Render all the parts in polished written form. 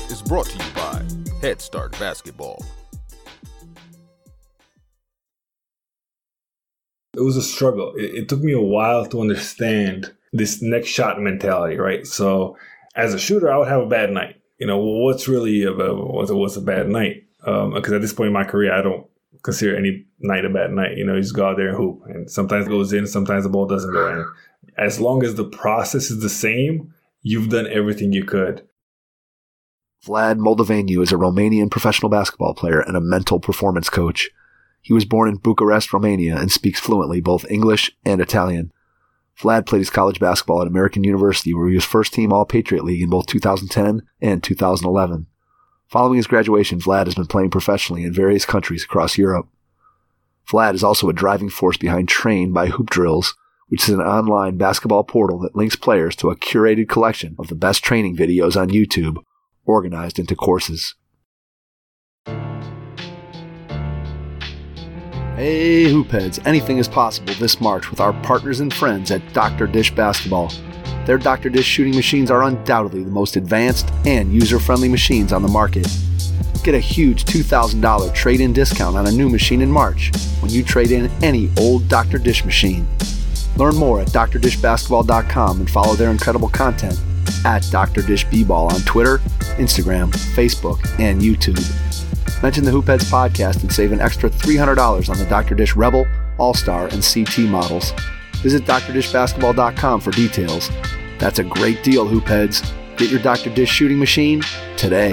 is brought to you by Head Start Basketball. It was a struggle. It took me a while to understand this next shot mentality, right? So as a shooter, I would have a bad night. What's really what's a bad night? Because at this point in my career, I don't consider any night a bad night. You just go out there and hoop. And sometimes it goes in, sometimes the ball doesn't go in. As long as the process is the same, you've done everything you could. Vlad Moldaveniu is a Romanian professional basketball player and a mental performance coach. He was born in Bucharest, Romania, and speaks fluently both English and Italian. Vlad played his college basketball at American University, where he was first-team All-Patriot League in both 2010 and 2011. Following his graduation, Vlad has been playing professionally in various countries across Europe. Vlad is also a driving force behind Train by Hoop Drills, which is an online basketball portal that links players to a curated collection of the best training videos on YouTube, organized into courses. Hey Hoopheads, anything is possible this March with our partners and friends at Dr. Dish Basketball. Their Dr. Dish shooting machines are undoubtedly the most advanced and user-friendly machines on the market. Get a huge $2,000 trade-in discount on a new machine in March when you trade in any old Dr. Dish machine. Learn more at drdishbasketball.com and follow their incredible content at Dr. Dish B-Ball on Twitter, Instagram, Facebook, and YouTube. Mention the Hoopheads podcast and save an extra $300 on the Dr. Dish Rebel, All-Star, and CT models. Visit drdishbasketball.com for details. That's a great deal, Hoopheads. Get your Dr. Dish shooting machine today.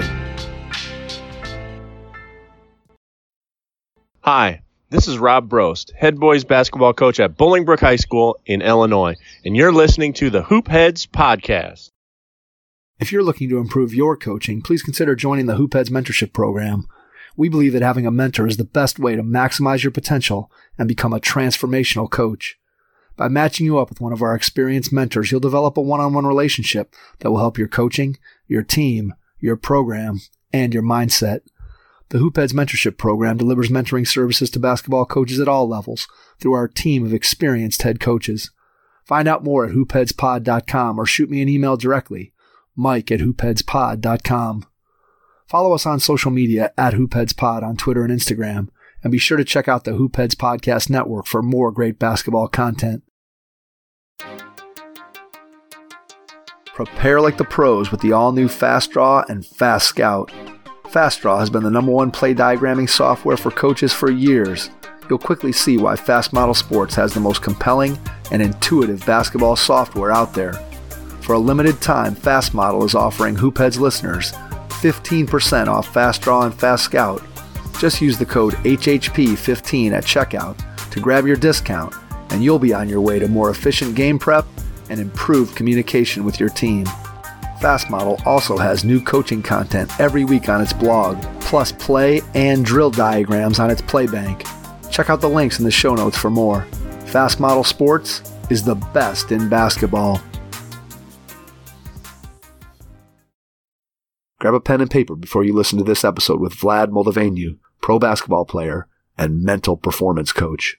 Hi, this is Rob Brost, head boys basketball coach at Bolingbrook High School in Illinois, and you're listening to the Hoopheads podcast. If you're looking to improve your coaching, please consider joining the Hoopheads Mentorship Program. We believe that having a mentor is the best way to maximize your potential and become a transformational coach. By matching you up with one of our experienced mentors, you'll develop a one-on-one relationship that will help your coaching, your team, your program, and your mindset. The Hoopheads Mentorship Program delivers mentoring services to basketball coaches at all levels through our team of experienced head coaches. Find out more at hoopheadspod.com or shoot me an email directly, mike@hoopheadspod.com. Follow us on social media at HoopheadsPod on Twitter and Instagram, and be sure to check out the Hoopheads Podcast Network for more great basketball content. Prepare like the pros with the all-new FastDraw and Fast Scout. FastDraw has been the #1 play diagramming software for coaches for years. You'll quickly see why Fast Model Sports has the most compelling and intuitive basketball software out there. For a limited time, Fast Model is offering Hoopheads listeners 15% off FastDraw and Fast Scout. Just use the code HHP15 at checkout to grab your discount, and you'll be on your way to more efficient game prep and improved communication with your team. Fast Model also has new coaching content every week on its blog, plus play and drill diagrams on its Playbank. Check out the links in the show notes for more. Fast Model Sports is the best in basketball. Grab a pen and paper before you listen to this episode with Vlad Moldaveniu, pro basketball player and mental performance coach.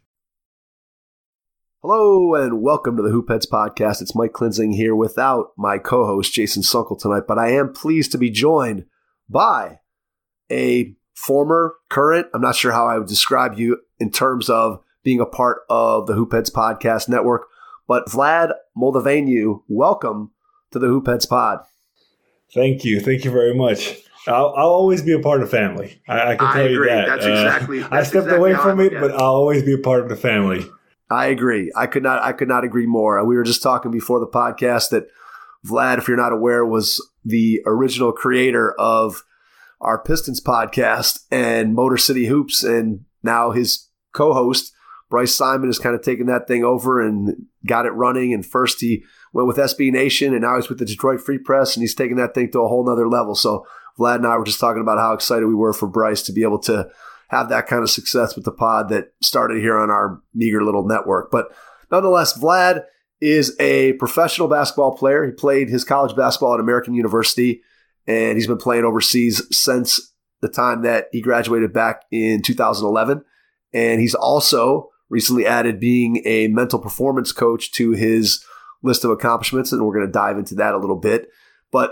Hello and welcome to the Hoopheads podcast. It's Mike Klinzing here without my co-host Jason Sunkel tonight, but I am pleased to be joined by a former, current, I'm not sure how I would describe you in terms of being a part of the Hoopheads podcast network, but Vlad Moldaveniu, welcome to the Hoopheads pod. Thank you. Thank you very much. I'll always be a part of the family. I can tell you that. That's exactly. I stepped away from it, but I'll always be a part of the family. I agree. I could not agree more. We were just talking before the podcast that Vlad, if you're not aware, was the original creator of our Pistons podcast and Motor City Hoops, and now his co-host Bryce Simon has kind of taken that thing over and got it running. And first he went with SB Nation, and now he's with the Detroit Free Press, and he's taking that thing to a whole nother level. So Vlad and I were just talking about how excited we were for Bryce to be able to have that kind of success with the pod that started here on our meager little network. But nonetheless, Vlad is a professional basketball player. He played his college basketball at American University, and he's been playing overseas since the time that he graduated back in 2011. And he's also recently added being a mental performance coach to his list of accomplishments, and we're going to dive into that a little bit. But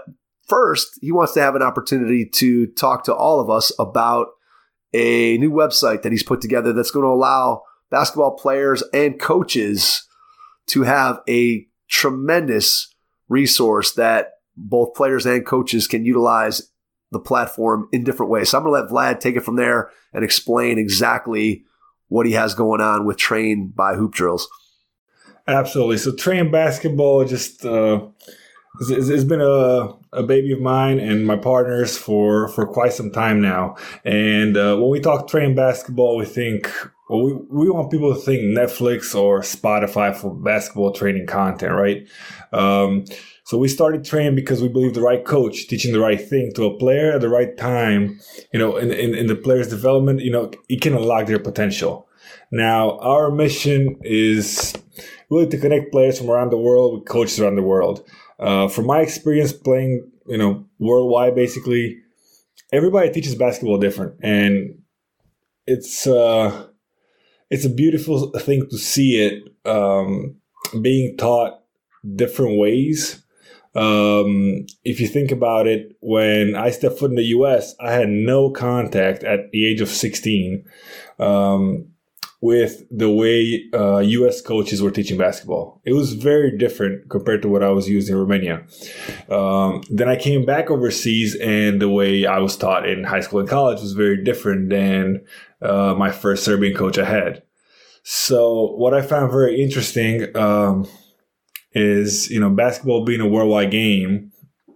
first, he wants to have an opportunity to talk to all of us about a new website that he's put together that's going to allow basketball players and coaches to have a tremendous resource that both players and coaches can utilize the platform in different ways. So I'm going to let Vlad take it from there and explain exactly what he has going on with Train by Hoop Drills. Absolutely. So Train Basketball just it's been a baby of mine and my partners for quite some time now. And when we talk Train Basketball, we think, well, we want people to think Netflix or Spotify for basketball training content, right? So we started Train because we believe the right coach teaching the right thing to a player at the right time, in the player's development, it can unlock their potential. Now, our mission is really to connect players from around the world with coaches around the world. From my experience playing, worldwide, basically, everybody teaches basketball different, and it's a beautiful thing to see it being taught different ways. If you think about it, when I stepped foot in the U.S., I had no contact at the age of 16 with the way U.S. coaches were teaching basketball. It was very different compared to what I was using in Romania. Then I came back overseas, and the way I was taught in high school and college was very different than my first Serbian coach I had. So what I found very interesting is, basketball being a worldwide game,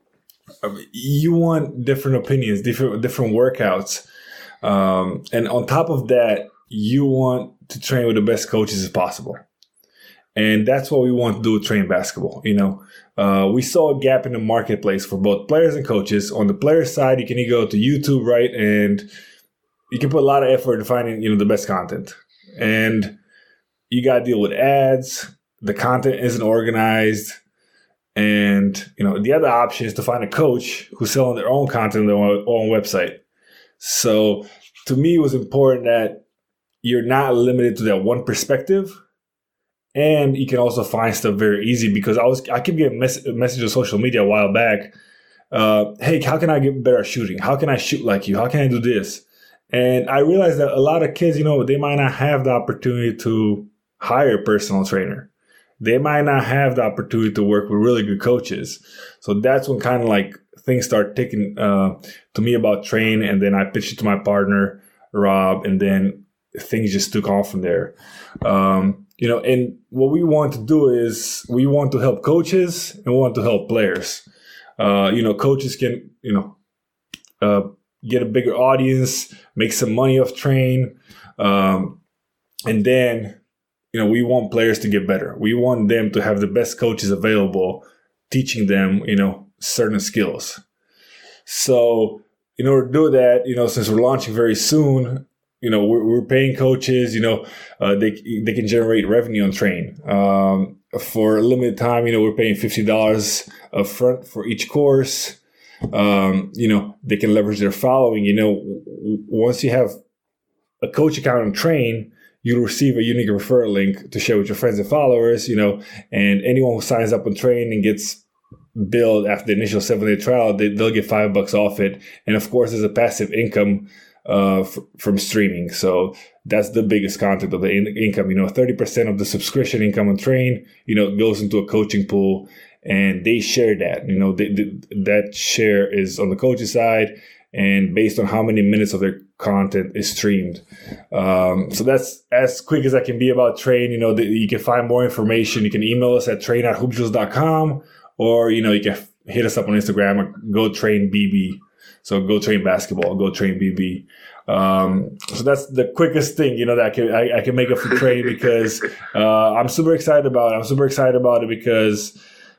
you want different opinions, different workouts. And on top of that, you want to train with the best coaches as possible. And that's what we want to do with Train Basketball. We saw a gap in the marketplace for both players and coaches. On the player side, you can go to YouTube, right? And you can put a lot of effort in finding, the best content. And you got to deal with ads. The content isn't organized. And, the other option is to find a coach who's selling their own content on their own website. So to me, it was important that you're not limited to that one perspective. And you can also find stuff very easy, because I kept getting messages on social media a while back. Hey, how can I get better at shooting? How can I shoot like you? How can I do this? And I realized that a lot of kids, they might not have the opportunity to hire a personal trainer. They might not have the opportunity to work with really good coaches. So that's when kind of like things start taking to me about Train. And then I pitched it to my partner, Rob, and then things just took off from there. And what we want to do is we want to help coaches and we want to help players. Coaches can, get a bigger audience, make some money off Train. And then, we want players to get better. We want them to have the best coaches available, teaching them, certain skills. So in order to do that, since we're launching very soon, we're paying coaches, they can generate revenue on Train. For a limited time, we're paying $50 up front for each course. They can leverage their following. Once you have a coach account on Train, you'll receive a unique referral link to share with your friends and followers, and anyone who signs up on Train and gets billed after the initial 7-day trial, they'll get $5 off it. And of course, there's a passive income from streaming. So that's the biggest content of the income. 30% of the subscription income on Train, goes into a coaching pool, and they share that. That share is on the coach's side, and based on how many minutes of their content is streamed. So that's as quick as I can be about Train. You can find more information. You can email us at train@hoopdrills.com, or, you can hit us up on Instagram at GoTrainBB. So Go Train Basketball, Go Train BB. So that's the quickest thing, that I can make up for Train, because I'm super excited about it. I'm super excited about it because,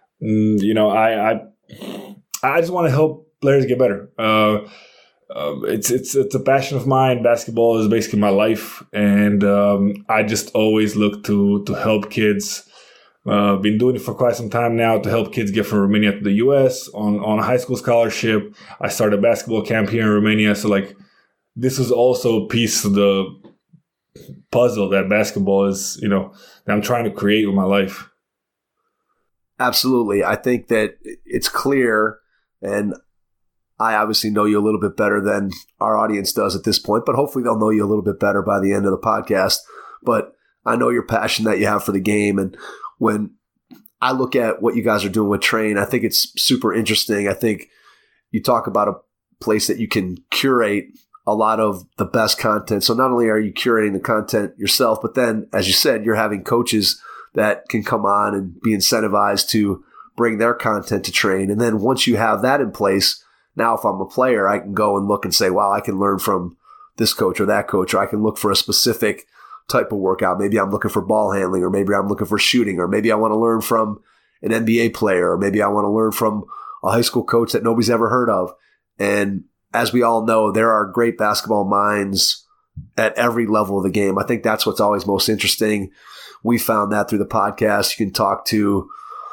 I just want to help players get better. It's a passion of mine. Basketball is basically my life, and I just always look to help kids. Been doing it for quite some time now to help kids get from Romania to the U.S. on a high school scholarship. I started a basketball camp here in Romania, so this is also a piece of the puzzle that basketball is, that I'm trying to create with my life. Absolutely. I think that it's clear And I obviously know you a little bit better than our audience does at this point, but hopefully they'll know you a little bit better by the end of the podcast. But I know your passion that you have for the game. And when I look at what you guys are doing with Train, I think it's super interesting. I think you talk about a place that you can curate a lot of the best content. So not only are you curating the content yourself, but then, as you said, you're having coaches that can come on and be incentivized to bring their content to Train. And then once you have that in place, now if I'm a player, I can go and look and say, wow, I can learn from this coach or that coach, or I can look for a specific type of workout. Maybe I'm looking for ball handling, or maybe I'm looking for shooting, or maybe I want to learn from an NBA player, or maybe I want to learn from a high school coach that nobody's ever heard of. And as we all know, there are great basketball minds at every level of the game. I think that's what's always most interesting. We found that through the podcast. You can talk to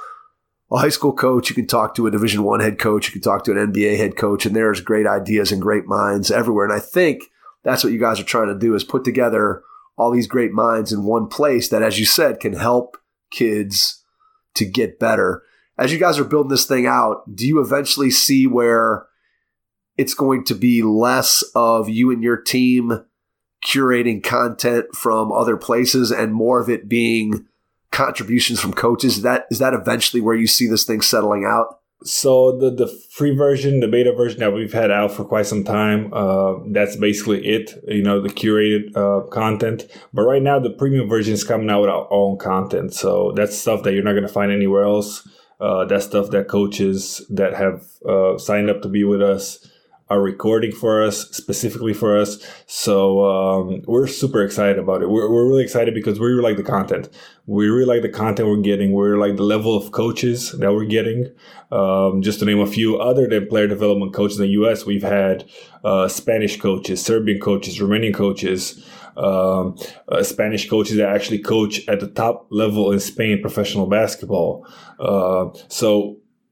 a high school coach, you can talk to a Division I head coach, you can talk to an NBA head coach, and there's great ideas and great minds everywhere. And I think that's what you guys are trying to do, is put together all these great minds in one place that, as you said, can help kids to get better. As you guys are building this thing out, do you eventually see where it's going to be less of you and your team curating content from other places and more of it being contributions from coaches? Is that eventually where you see this thing settling out? So the free version, the beta version that we've had out for quite some time, that's basically it, the curated content. But right now, the premium version is coming out with our own content. So that's stuff that you're not going to find anywhere else. That's stuff that coaches that have signed up to be with us are recording for us, specifically for us. So we're super excited about it. We're really excited because we really like the content. We really like the content we're getting. We're like the level of coaches that we're getting. Just to name a few, other than player development coaches in the U.S., we've had Spanish coaches, Serbian coaches, Romanian coaches, Spanish coaches that actually coach at the top level in Spain professional basketball. So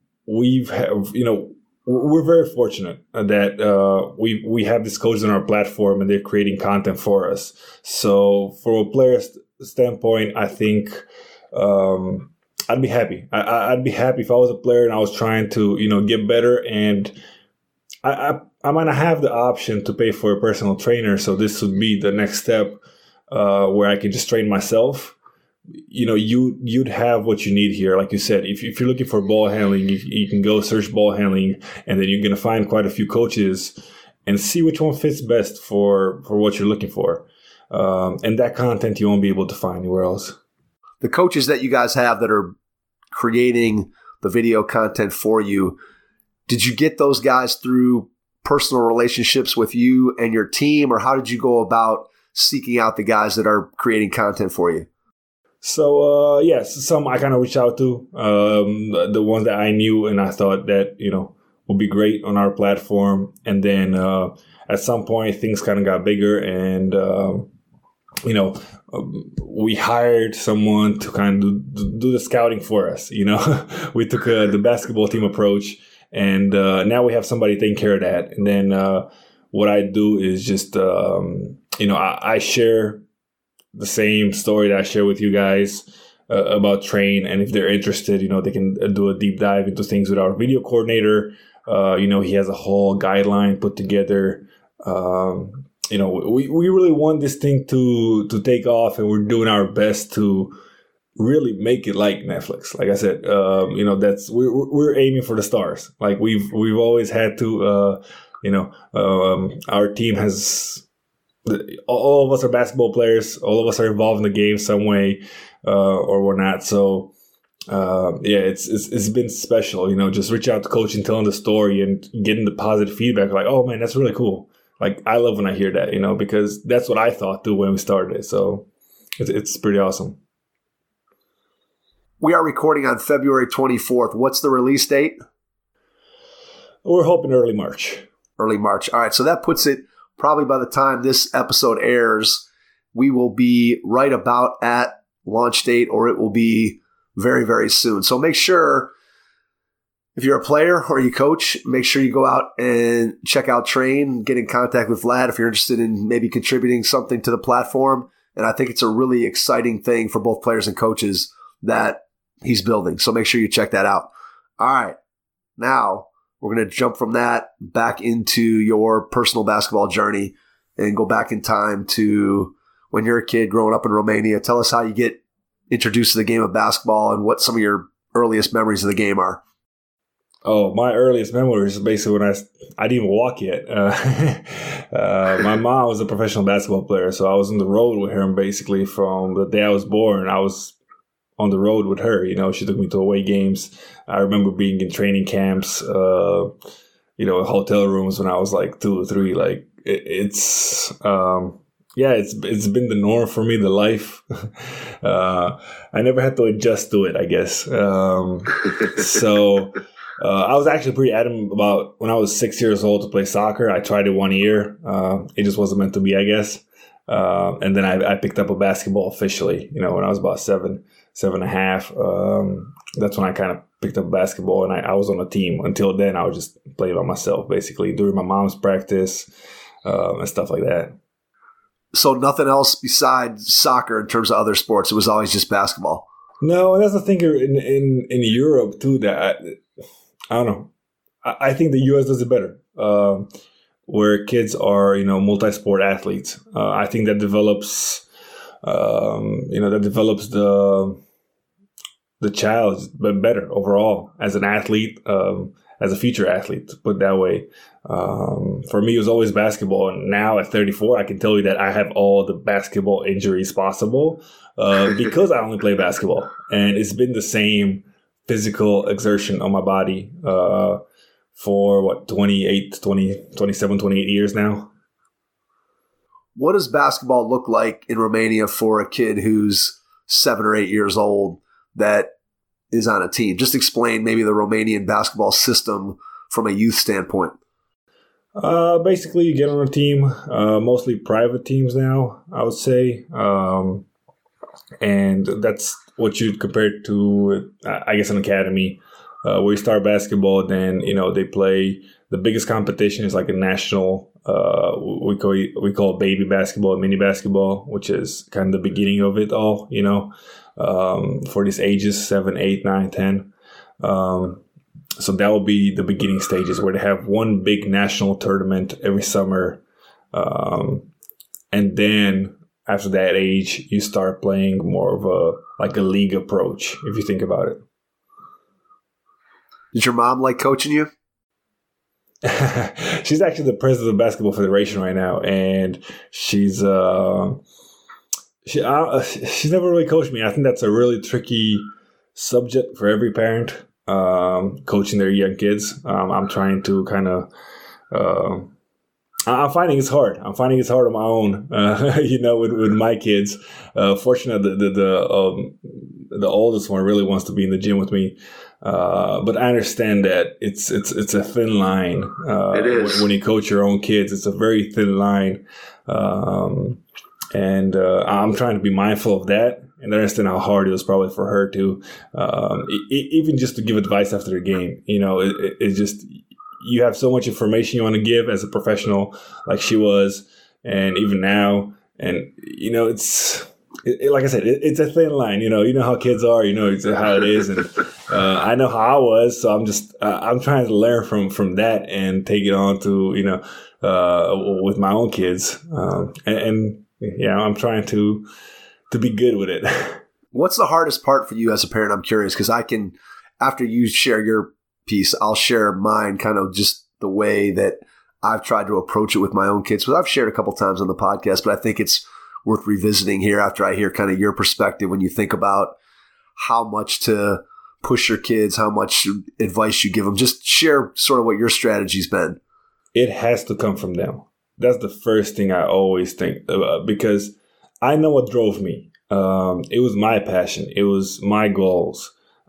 we're very fortunate that we have these coaches on our platform and they're creating content for us. So from a player's standpoint, I think I'd be happy. I'd be happy if I was a player and I was trying to get better, and I might not have the option to pay for a personal trainer. So this would be the next step where I can just train myself. You'd have what you need here. Like you said, if you're looking for ball handling, you can go search ball handling, and then you're going to find quite a few coaches and see which one fits best for what you're looking for. And that content you won't be able to find anywhere else. The coaches that you guys have that are creating the video content for you, did you get those guys through personal relationships with you and your team, or how did you go about seeking out the guys that are creating content for you? So, yes, some I kind of reached out to, the ones that I knew and I thought that, would be great on our platform. And then at some point, things kind of got bigger and, we hired someone to kind of do the scouting for us. We took the basketball team approach, and now we have somebody taking care of that. And then what I do is just, I share the same story that I share with you guys about Train. And if they're interested, they can do a deep dive into things with our video coordinator. He has a whole guideline put together. We really want this thing to take off, and we're doing our best to really make it like Netflix. Like I said, that's we're aiming for the stars. Like we've always had to, our team has. All of us are basketball players. All of us are involved in the game some way, or we're not. So, it's been special. Just reach out to coach and telling the story and getting the positive feedback. Like, oh man, that's really cool. Like, I love when I hear that. Because that's what I thought too when we started it. So, it's pretty awesome. We are recording on February 24th. What's the release date? We're hoping early March. Early March. All right. So that puts it. Probably by the time this episode airs, we will be right about at launch date, or it will be very, very soon. So make sure, if you're a player or you coach, make sure you go out and check out Train, get in contact with Vlad if you're interested in maybe contributing something to the platform. And I think it's a really exciting thing for both players and coaches that he's building. So make sure you check that out. All right. Now, we're We're going to jump from that back into your personal basketball journey and go back in time to when you're a kid growing up in Romania. Tell us how you get introduced to the game of basketball and what some of your earliest memories of the game are. Oh, my earliest memories is basically when I didn't even walk yet. My mom was a professional basketball player, so I was on the road with her basically from the day I was born. I was on the road with her. She took me to away games. I remember being in training camps, in hotel rooms when I was like 2 or 3. Like it's been the norm for me, the life. I never had to adjust to it, I guess. I was actually pretty adamant about when I was 6 years old to play soccer. I tried it 1 year. It just wasn't meant to be, I guess. And then I picked up a basketball officially, when I was about 7.5. That's when I kind of picked up basketball, and I was on a team. Until then, I was just playing by myself, basically, during my mom's practice and stuff like that. So nothing else besides soccer in terms of other sports. It was always just basketball. No, and that's the thing in Europe, too, that I don't know. I think the U.S. does it better, where kids are, multi-sport athletes. I think that develops, the child better overall as an athlete, as a future athlete, to put it that way. For me, it was always basketball. And now at 34, I can tell you that I have all the basketball injuries possible because I only play basketball. And it's been the same physical exertion on my body for 27, 28 years now. What does basketball look like in Romania for a kid who's 7 or 8 years old that is on a team? Just explain maybe the Romanian basketball system from a youth standpoint. Basically, you get on a team, mostly private teams now, I would say. And that's what you'd compare it to, I guess, an academy where you start basketball. Then, they play. The biggest competition is like a national, we call baby basketball, mini basketball, which is kind of the beginning of it all, for these ages, 7, 8, 9, 10. So that will be the beginning stages where they have one big national tournament every summer. And then after that age, you start playing more of a league approach, if you think about it. Did your mom like coaching you? She's actually the president of the Basketball Federation right now, and she's never really coached me. I think that's a really tricky subject for every parent, coaching their young kids. I'm trying to kind of. I'm finding it's hard. I'm finding it's hard on my own, with my kids. Fortunately, the oldest one really wants to be in the gym with me. But I understand that it's a thin line. It is. When you coach your own kids, it's a very thin line. And I'm trying to be mindful of that. And I understand how hard it was probably for her to, even just to give advice after the game. It's just, you have so much information you want to give as a professional, like she was, and even now. And, it's, like I said, it's a thin line. You know how kids are, it's how it is. And I know how I was. So I'm trying to learn from that and take it on to, with my own kids. I'm trying to be good with it. What's the hardest part for you as a parent? I'm curious because I can, after you share your piece, I'll share mine, kind of just the way that I've tried to approach it with my own kids. Because I've shared a couple times on the podcast, but I think it's worth revisiting here after I hear kind of your perspective when you think about how much to push your kids, how much advice you give them. Just share sort of what your strategy's been. It has to come from them. That's the first thing I always think about, because I know what drove me. It was my passion. It was my goals.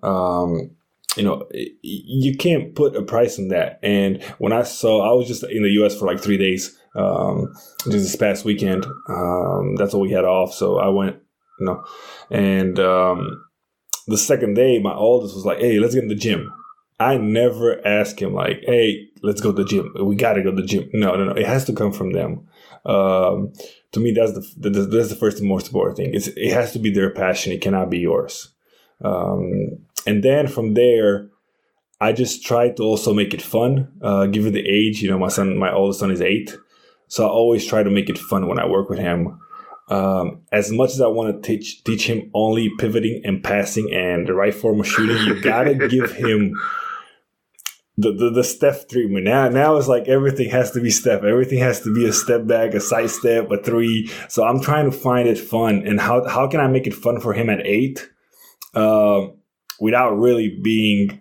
You can't put a price on that. And when I was just in the U.S. for 3 days, just this past weekend. That's all we had off. So I went, and the second day, my oldest was like, "Hey, let's get in the gym." I never ask him "Hey, let's go to the gym. We got to go to the gym." No. It has to come from them. To me, that's the first and most important thing. It has to be their passion. It cannot be yours. And then from there, I just try to also make it fun. Given the age, my oldest son is 8. So I always try to make it fun when I work with him. As much as I want to teach him only pivoting and passing and the right form of shooting, you gotta give him the Steph treatment. Now it's like everything has to be Steph. Everything has to be a step back, a side step, a 3. So I'm trying to find it fun. And how can I make it fun for him at 8 without really being,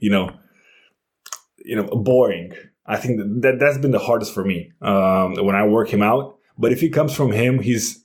boring? I think that's been the hardest for me when I work him out. But if it comes from him, he's,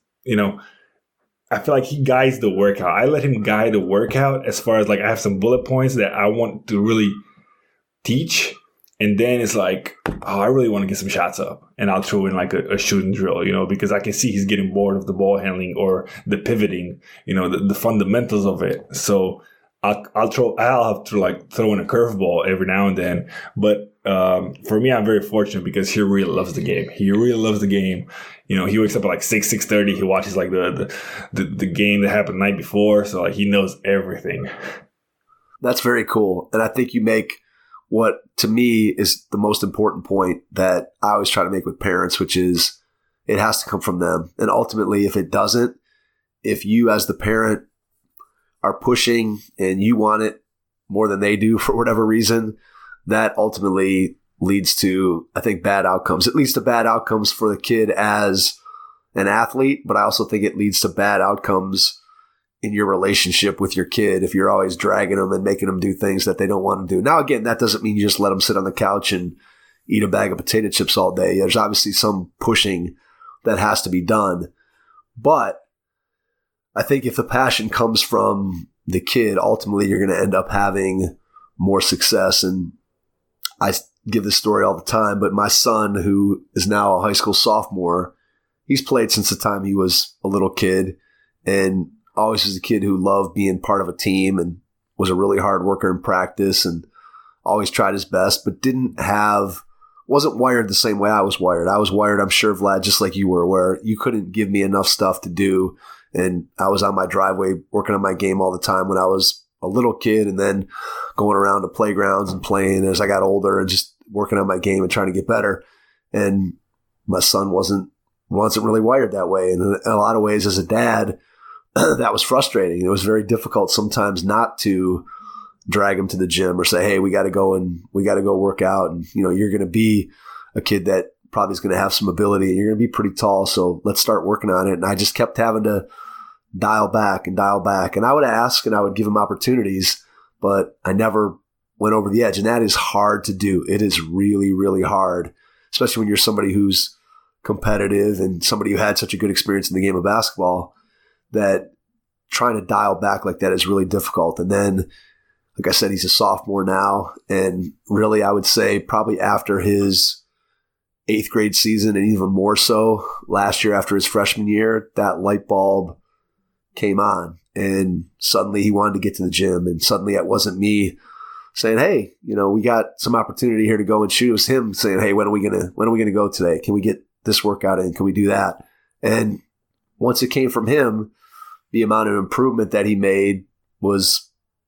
I feel like he guides the workout. I let him guide the workout as far as like I have some bullet points that I want to really teach. And then it's like, I really want to get some shots up. And I'll throw in like a shooting drill, because I can see he's getting bored of the ball handling or the pivoting, the fundamentals of it. So I'll have to like throw in a curveball every now and then. But for me, I'm very fortunate because he really loves the game. He really loves the game. He wakes up at like 6:30. He watches like the game that happened the night before. So like he knows everything. That's very cool. And I think you make what to me is the most important point that I always try to make with parents, which is it has to come from them. And ultimately, if it doesn't, if you as the parent are pushing and you want it more than they do for whatever reason, that ultimately leads to, I think, bad outcomes. It leads to bad outcomes for the kid as an athlete, but I also think it leads to bad outcomes in your relationship with your kid if you're always dragging them and making them do things that they don't want to do. Now, again, that doesn't mean you just let them sit on the couch and eat a bag of potato chips all day. There's obviously some pushing that has to be done. But I think if the passion comes from the kid, ultimately you're going to end up having more success. And I give this story all the time, but my son, who is now a high school sophomore, he's played since the time he was a little kid and always was a kid who loved being part of a team and was a really hard worker in practice and always tried his best, but wasn't wired the same way I was wired. I was wired, I'm sure, Vlad, just like you were, where you couldn't give me enough stuff to do. And I was on my driveway working on my game all the time when I was a little kid and then going around to playgrounds and playing as I got older and just working on my game and trying to get better. And my son wasn't really wired that way. And in a lot of ways as a dad, that was frustrating. It was very difficult sometimes not to drag him to the gym or say, hey, we got to go work out. And, you're going to be a kid that probably is going to have some ability and you're going to be pretty tall. So let's start working on it. And I just kept having to dial back. And I would ask and I would give him opportunities, but I never went over the edge. And that is hard to do. It is really, really hard, especially when you're somebody who's competitive and somebody who had such a good experience in the game of basketball, that trying to dial back like that is really difficult. And then, like I said, he's a sophomore now. And really, I would say probably after his 8th grade season and even more so last year after his freshman year, that light bulb came on and suddenly he wanted to get to the gym. And suddenly it wasn't me saying, hey, we got some opportunity here to go and shoot. It was him saying, hey, when are we going to go today? Can we get this workout in? Can we do that? And once it came from him, the amount of improvement that he made was,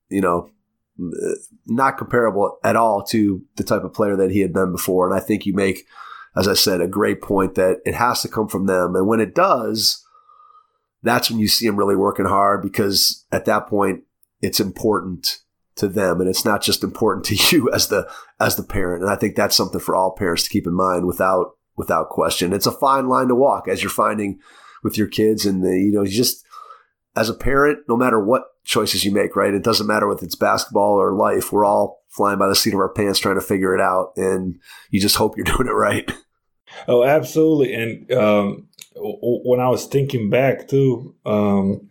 not comparable at all to the type of player that he had been before. And I think you make, as I said, a great point that it has to come from them. And when it does, that's when you see him really working hard, because at that point, it's important to them. And it's not just important to you as the parent. And I think that's something for all parents to keep in mind without question. It's a fine line to walk, as you're finding with your kids. And, you just, as a parent, no matter what choices you make, right? It doesn't matter whether it's basketball or life. We're all flying by the seat of our pants trying to figure it out. And you just hope you're doing it right. Oh, absolutely. And when I was thinking back too, I'm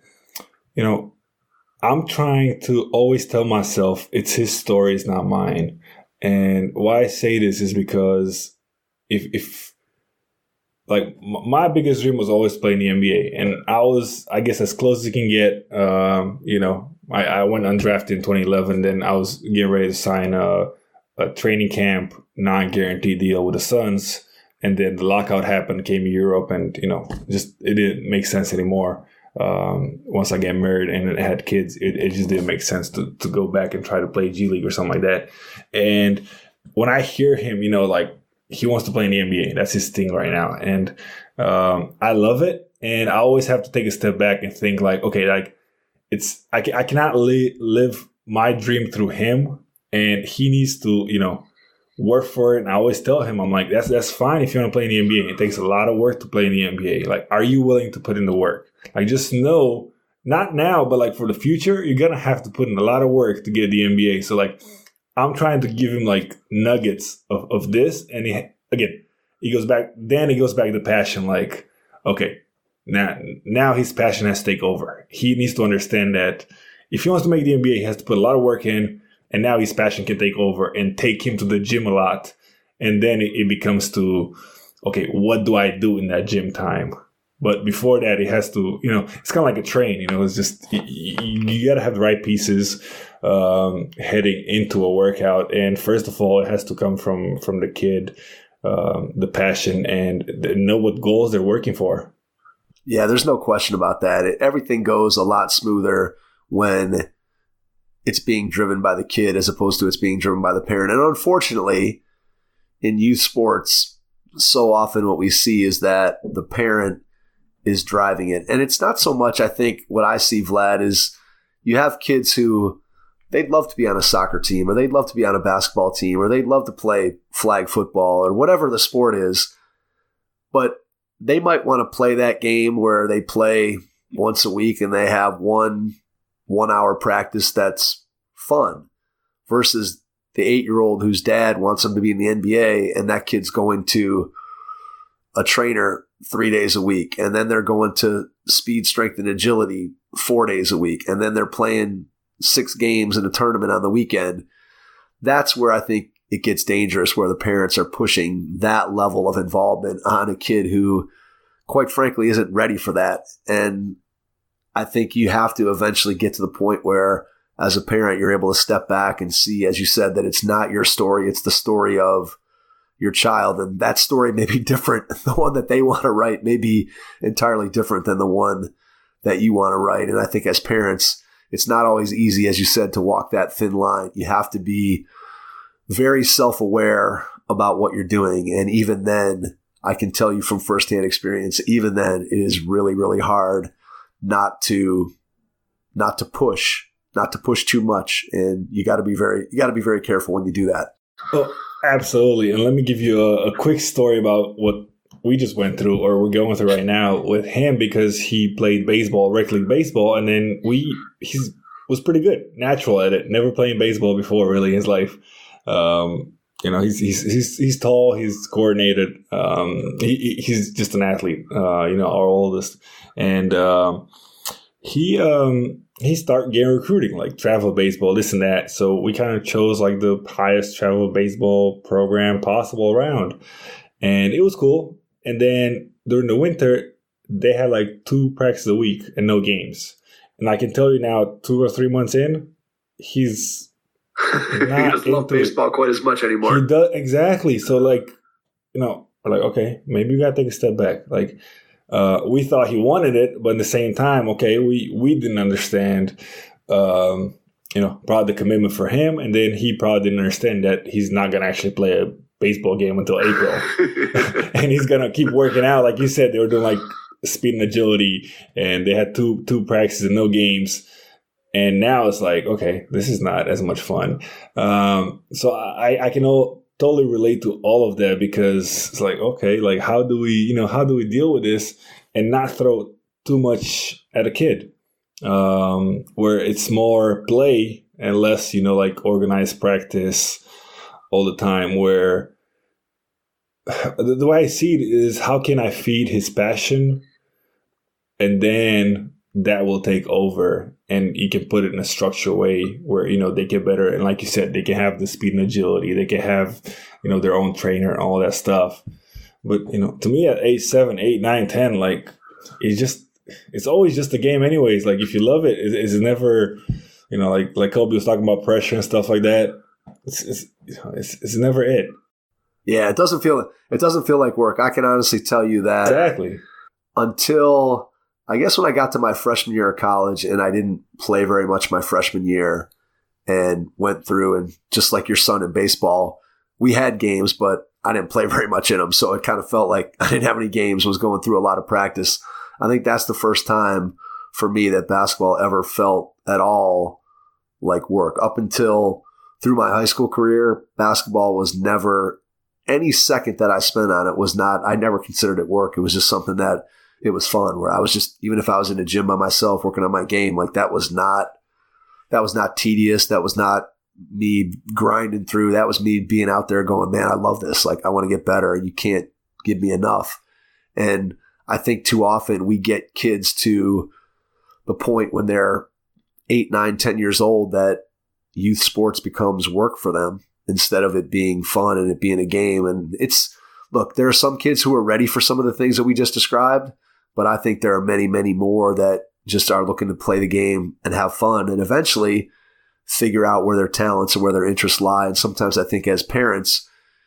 trying to always tell myself it's his story, it's not mine. And why I say this is because if like my biggest dream was always playing the NBA, and I was, I guess, as close as you can get. I went undrafted in 2011. Then I was getting ready to sign a training camp non-guaranteed deal with the Suns, and then the lockout happened, came to Europe, and just it didn't make sense anymore. once I get married and had kids, it just didn't make sense to go back and try to play G League or something like that. And when I hear him, like he wants to play in the NBA, that's his thing right now. And I love it. And I always have to take a step back and think like, okay, like I cannot live my dream through him, and he needs to, work for it. And I always tell him, I'm like, that's fine if you want to play in the NBA. It takes a lot of work to play in the NBA. Like, are you willing to put in the work? Like, just know, not now, but like for the future, you're going to have to put in a lot of work to get the NBA. So like, I'm trying to give him like nuggets of this. And he goes back to passion. Like, okay, now his passion has to take over. He needs to understand that if he wants to make the NBA, he has to put a lot of work in. And now his passion can take over and take him to the gym a lot. And then it becomes to, okay, what do I do in that gym time? But before that, it has to, it's kind of like a train, it's just, you got to have the right pieces heading into a workout. And first of all, it has to come from the kid, the passion, and know what goals they're working for. Yeah, there's no question about that. Everything goes a lot smoother when it's being driven by the kid as opposed to it's being driven by the parent. And unfortunately, in youth sports, so often what we see is that the parent is driving it. And it's not so much, I think, what I see, Vlad, is you have kids who they'd love to be on a soccer team, or they'd love to be on a basketball team, or they'd love to play flag football or whatever the sport is. But they might want to play that game where they play once a week and they have one hour practice that's fun, versus the 8-year-old whose dad wants him to be in the NBA, and that kid's going to a trainer 3 days a week, and then they're going to speed, strength, and agility 4 days a week, and then they're playing 6 games in a tournament on the weekend. That's where I think it gets dangerous, where the parents are pushing that level of involvement on a kid who, quite frankly, isn't ready for that. And I think you have to eventually get to the point where, as a parent, you're able to step back and see, as you said, that it's not your story, it's the story of your child. And that story may be different. The one that they want to write may be entirely different than the one that you want to write. And I think as parents, it's not always easy, as you said, to walk that thin line. You have to be very self-aware about what you're doing. And even then, I can tell you from firsthand experience, even then, it is really, really hard not to push too much, and you got to be very careful when you do that. Oh, absolutely. And let me give you a quick story about what we just went through, or we're going through right now with him, because he played baseball, rec league baseball, and then he was pretty good, natural at it. Never playing baseball before, really, in his life. He's tall, he's coordinated. He's just an athlete. Our oldest, and he started getting recruiting, like travel baseball, this and that. So we kind of chose like the highest travel baseball program possible around, and it was cool. And then during the winter, they had like 2 practices a week and no games. And I can tell you now, 2 or 3 months in, he's he doesn't love baseball quite as much anymore. He does, exactly. So like, we're like, okay, maybe we gotta take a step back. Like, we thought he wanted it, but at the same time, okay, we didn't understand, probably the commitment for him, and then he probably didn't understand that he's not gonna actually play a baseball game until April, and he's gonna keep working out. Like you said, they were doing like speed and agility, and they had two practices and no games. And now it's like, okay, this is not as much fun. So I can totally relate to all of that, because it's like, okay, like how do we deal with this and not throw too much at a kid, where it's more play and less, like organized practice all the time, where the way I see it is, how can I feed his passion, and then that will take over, and you can put it in a structured way where, they get better. And like you said, they can have the speed and agility. They can have, their own trainer and all that stuff. But, to me at age 7, 8, 9, 10, like it's always just a game anyways. Like if you love it, it's never, like Kobe was talking about pressure and stuff like that. It's never it. Yeah. It doesn't feel like work. I can honestly tell you that. Exactly. Until I guess when I got to my freshman year of college and I didn't play very much my freshman year and went through, and just like your son in baseball, we had games, but I didn't play very much in them. So it kind of felt like I didn't have any games, was going through a lot of practice. I think that's the first time for me that basketball ever felt at all like work. Up until through my high school career, basketball was never, any second that I spent on it was not, I never considered it work. It was just something that it was fun, where I was just, even if I was in the gym by myself working on my game, like that was not tedious. That was not me grinding through. That was me being out there going, man, I love this. Like, I want to get better. You can't give me enough. And I think too often we get kids to the point when they're 8, 9, 10 years old that youth sports becomes work for them instead of it being fun and it being a game. And look, there are some kids who are ready for some of the things that we just described, but I think there are many, many more that just are looking to play the game and have fun and eventually figure out where their talents and where their interests lie. And sometimes I think as parents,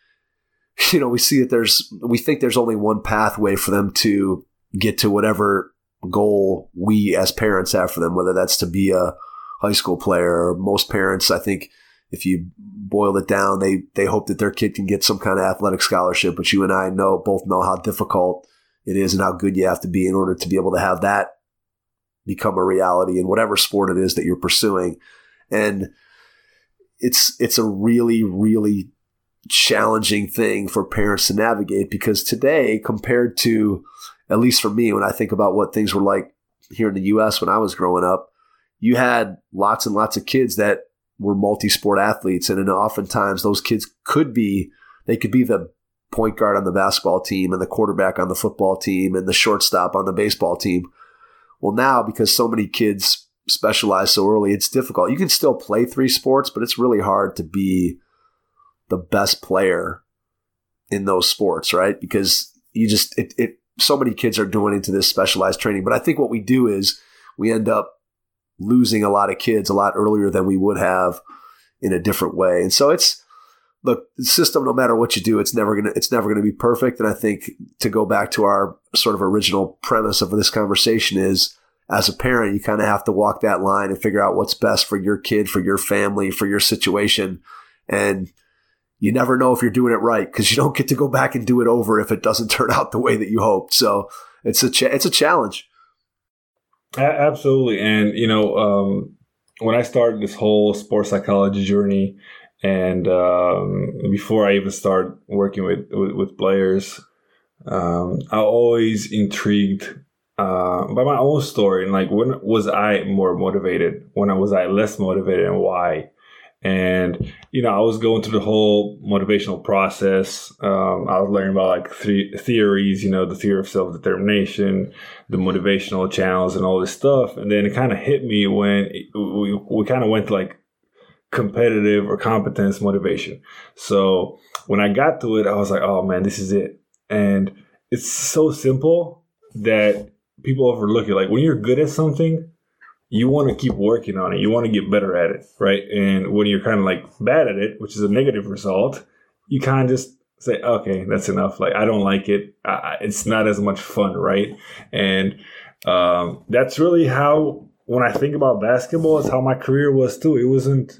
we see that we think there's only one pathway for them to get to whatever goal we as parents have for them, whether that's to be a high school player. Or most parents, I think, if you boil it down, they hope that their kid can get some kind of athletic scholarship. But you and I both know how difficult it is and how good you have to be in order to be able to have that become a reality in whatever sport it is that you're pursuing. And it's a really, really challenging thing for parents to navigate, because today, compared to, at least for me, when I think about what things were like here in the U.S. when I was growing up, you had lots and lots of kids that were multi-sport athletes. And oftentimes those kids could be the point guard on the basketball team and the quarterback on the football team and the shortstop on the baseball team. Well, now, because so many kids specialize so early, it's difficult. You can still play 3 sports, but it's really hard to be the best player in those sports, right? Because so many kids are doing into this specialized training. But I think what we do is we end up losing a lot of kids a lot earlier than we would have in a different way. And so the system, no matter what you do, it's never gonna be perfect. And I think, to go back to our sort of original premise of this conversation, is as a parent, you kind of have to walk that line and figure out what's best for your kid, for your family, for your situation. And you never know if you're doing it right, because you don't get to go back and do it over if it doesn't turn out the way that you hoped. So it's a challenge. Absolutely. And, when I started this whole sports psychology journey, and before I even started working with players, I always intrigued by my own story. And like, when was I more motivated? When was I less motivated, and why? And, I was going through the whole motivational process. I was learning about like 3 theories, the theory of self-determination, the motivational channels, and all this stuff. And then it kind of hit me when we kind of went to like competitive or competence motivation. So when I got to it, I was like, oh man, this is it. And it's so simple that people overlook it. Like, when you're good at something, you want to keep working on it. You want to get better at it, right? And when you're kind of like bad at it, which is a negative result, you kind of just say, okay, that's enough. Like, I don't like it. It's not as much fun, right? And that's really how, when I think about basketball, it's how my career was too. It wasn't,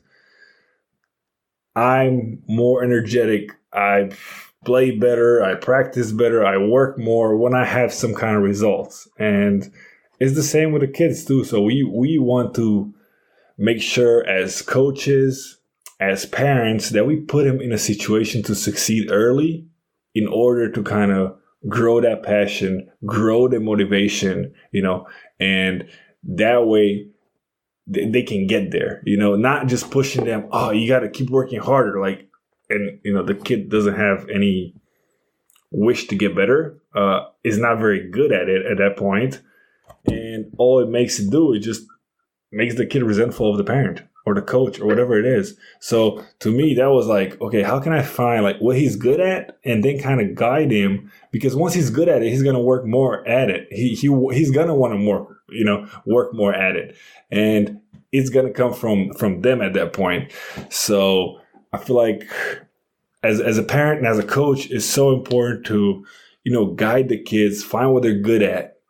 I'm more energetic, I play better, I practice better, I work more when I have some kind of results. And it's the same with the kids too. So we want to make sure, as coaches, as parents, that we put them in a situation to succeed early in order to kind of grow that passion, grow the motivation, and that way they can get there, not just pushing them, oh, you got to keep working harder. Like, and, the kid doesn't have any wish to get better, is not very good at it at that point. And all it makes it do, it just makes the kid resentful of the parent or the coach or whatever it is. So to me, that was like, okay, how can I find like what he's good at and then kind of guide him? Because once he's good at it, he's going to work more at it. He's going to want to work more at it. And it's going to come from them at that point. So I feel like as a parent and as a coach, it's so important to, guide the kids, find what they're good at,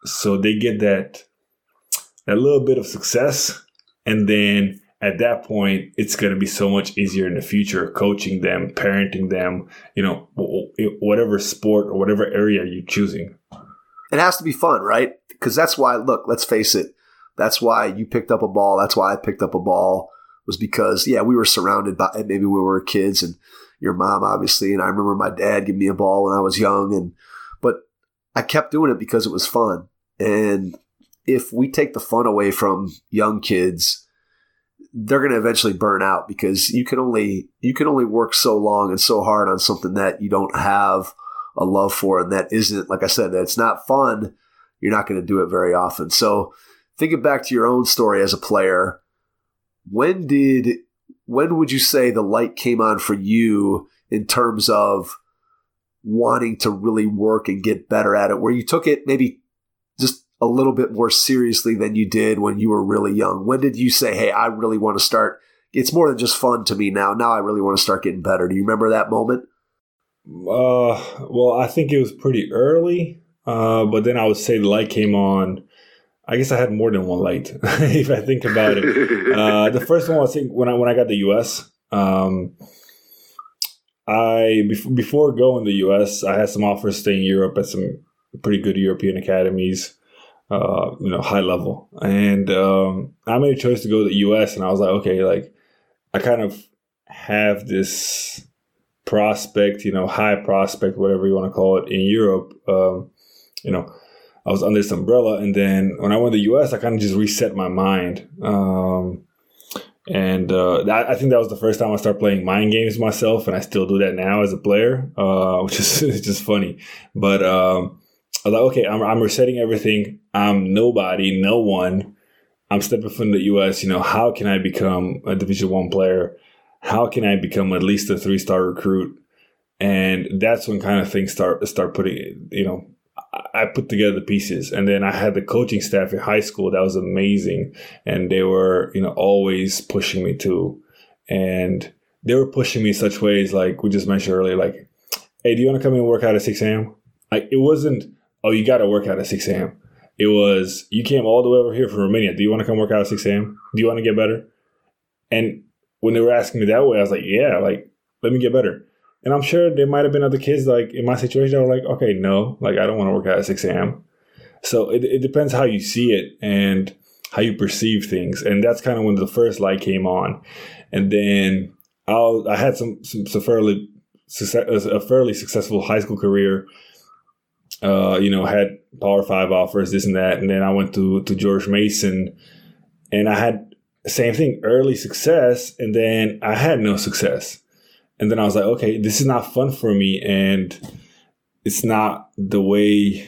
So they get that little bit of success. And then at that point, it's going to be so much easier in the future, coaching them, parenting them, whatever sport or whatever area you're choosing. It has to be fun, right? Because that's why, look, let's face it. That's why you picked up a ball. That's why I picked up a ball, was because, we were surrounded by, maybe we were kids and your mom, obviously. And I remember my dad giving me a ball when I was young. But I kept doing it because it was fun. And if we take the fun away from young kids, they're going to eventually burn out, because you can only work so long and so hard on something that you don't have a love for. And that isn't, like I said, that's not fun. You're not going to do it very often. So thinking back to your own story as a player, when would you say the light came on for you in terms of wanting to really work and get better at it, where you took it maybe just a little bit more seriously than you did when you were really young? When did you say, hey, I really want to start? It's more than just fun to me now. Now I really want to start getting better. Do you remember that moment? Well, I think it was pretty early, but then I would say the light came on. I guess I had more than one light, if I think about it. The first one, I think, when I got the U.S., before going to the U.S., I had some offers to stay in Europe at some pretty good European academies, high level. And I made a choice to go to the U.S., and I was like, okay, I kind of have this prospect, high prospect, whatever you want to call it, in Europe. I was under this umbrella. And then when I went to the U.S., I kind of just reset my mind. I think that was the first time I started playing mind games myself, and I still do that now as a player, which is just funny. But I was like, okay, I'm resetting everything. I'm nobody, no one. I'm stepping from the U.S. How can I become a Division I player? How can I become at least a 3-star recruit? And that's when kind of things start putting, I put together the pieces. And then I had the coaching staff in high school that was amazing. And they were, always pushing me too. And they were pushing me in such ways, like we just mentioned earlier, like, hey, do you want to come in and work out at 6 a.m.? Like, it wasn't, oh, you got to work out at 6 a.m. It was, you came all the way over here from Romania. Do you want to come work out at 6 a.m.? Do you want to get better? And when they were asking me that way, I was like, yeah, let me get better. And I'm sure there might have been other kids in my situation that were like, okay, no, I don't want to work out at 6 a.m. So it depends how you see it and how you perceive things. And that's kind of when the first light came on. And then I had a fairly successful high school career. Had Power 5 offers, this and that. And then I went to George Mason, and I had the same thing, early success. And then I had no success. And then I was like, okay, this is not fun for me. And it's not like the way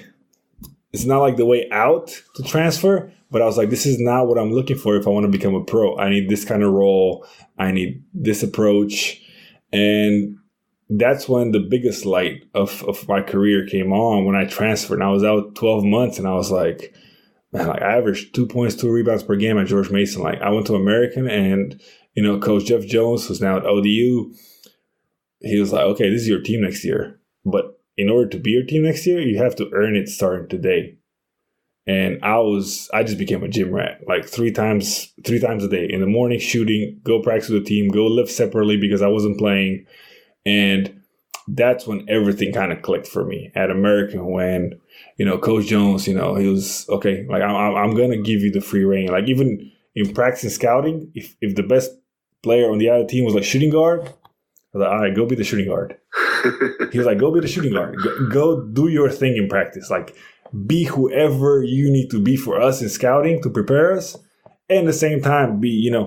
out to transfer. But I was like, this is not what I'm looking for if I want to become a pro. I need this kind of role. I need this approach. And that's when the biggest light of my career came on, when I transferred. And I was out 12 months, and I was like, man, I averaged 2 points, 2 rebounds per game at George Mason. I went to American, and, Coach Jeff Jones, who's now at ODU, he was like, okay, this is your team next year. But in order to be your team next year, you have to earn it starting today. And I just became a gym rat, 3 times a day. In the morning, shooting, go practice with the team, go live separately because I wasn't playing. And that's when everything kind of clicked for me at American, when, Coach Jones, he was, okay, I'm going to give you the free reign. Even in practice and scouting, if the best player on the other team was shooting guard, I was like, all right, go be the shooting guard. He was like, go be the shooting guard. Go do your thing in practice. Be whoever you need to be for us in scouting to prepare us. And at the same time,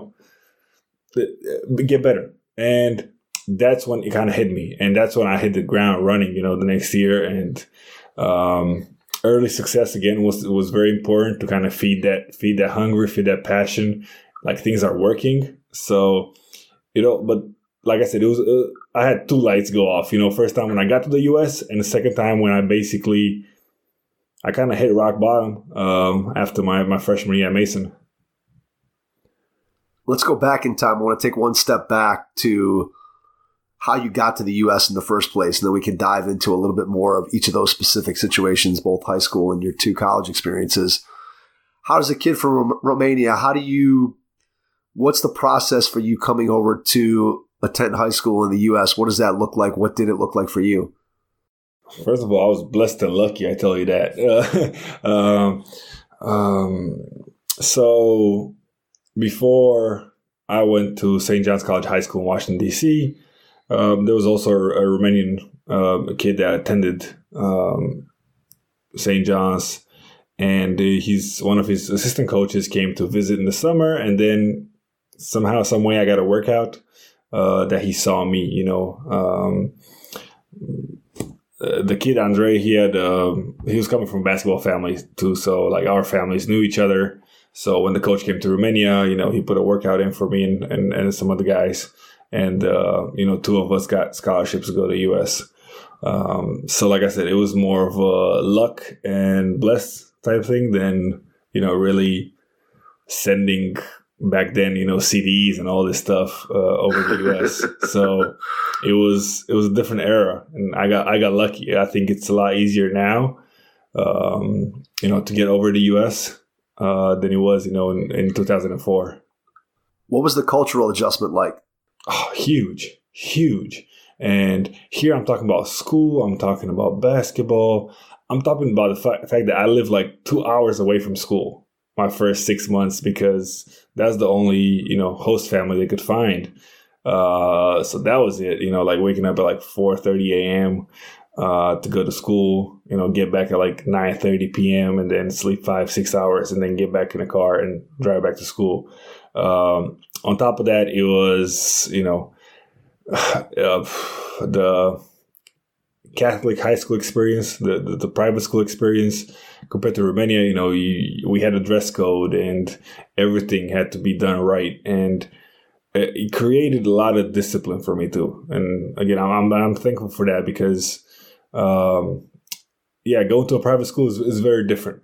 get better. And that's when it kind of hit me. And that's when I hit the ground running, the next year. And early success, again, was very important to kind of feed that hunger, feed that passion. Things are working. So, but like I said, it was I had 2 lights go off. First time when I got to the U.S. and the second time when I kind of hit rock bottom after my freshman year at Mason. Let's go back in time. I want to take one step back to how you got to the U.S. in the first place, and then we can dive into a little bit more of each of those specific situations, both high school and your 2 college experiences. How does a kid from Romania, what's the process for you coming over to attend high school in the U.S.? What does that look like? What did it look like for you? First of all, I was blessed and lucky, I tell you that. So before I went to St. John's College High School in Washington, D.C., there was also a Romanian kid that attended St. John's, and one of his assistant coaches came to visit in the summer, and then somehow, some way, I got a workout that he saw me. The kid Andre, he was coming from a basketball family too, so like our families knew each other. So when the coach came to Romania, he put a workout in for me and some other guys. And, 2 of us got scholarships to go to the U.S. So like I said, it was more of a luck and bless type thing than, really sending back then, CDs and all this stuff over the U.S. So it was a different era, and I got lucky. I think it's a lot easier now, to get over the U.S. Than it was, in 2004. What was the cultural adjustment like? Oh, huge. And here I'm talking about school. I'm talking about basketball. I'm talking about the fact that I lived like 2 hours away from school my first 6 months, because that's the only, host family they could find. So that was it, like waking up at like 4:30 a.m. To go to school, get back at like 9:30 p.m. and then sleep 5-6 hours and then get back in the car and drive back to school. On top of that, it was, the Catholic high school experience, the private school experience compared to Romania. We had a dress code and everything had to be done right, and it created a lot of discipline for me too. And again, I'm thankful for that, because going to a private school is very different.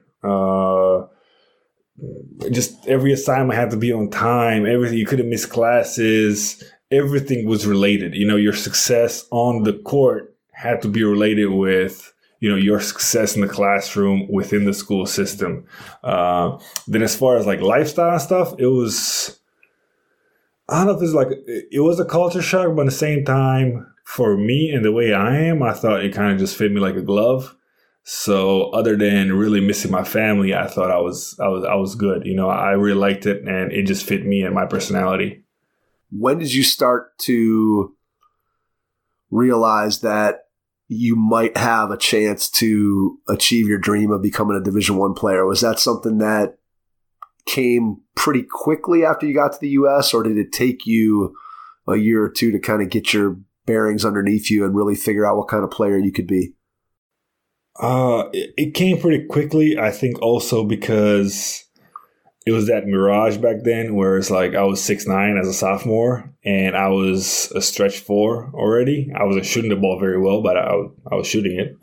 Just every assignment had to be on time. Everything, you couldn't miss classes. Everything was related. Your success on the court had to be related with, your success in the classroom within the school system. Then as far as like lifestyle and stuff, it was, I don't know if it's like, it was a culture shock, but at the same time, for me and the way I am, I thought it kind of just fit me like a glove. So other than really missing my family, I thought I was good. I really liked it, and it just fit me and my personality. When did you start to realize that you might have a chance to achieve your dream of becoming a Division I player? Was that something that came pretty quickly after you got to the U.S., or did it take you a year or two to kind of get your bearings underneath you and really figure out what kind of player you could be? It came pretty quickly, I think, also because it was that mirage back then where it's like I was 6'9" as a sophomore and I was a stretch 4 already. I wasn't shooting the ball very well, but I was shooting it.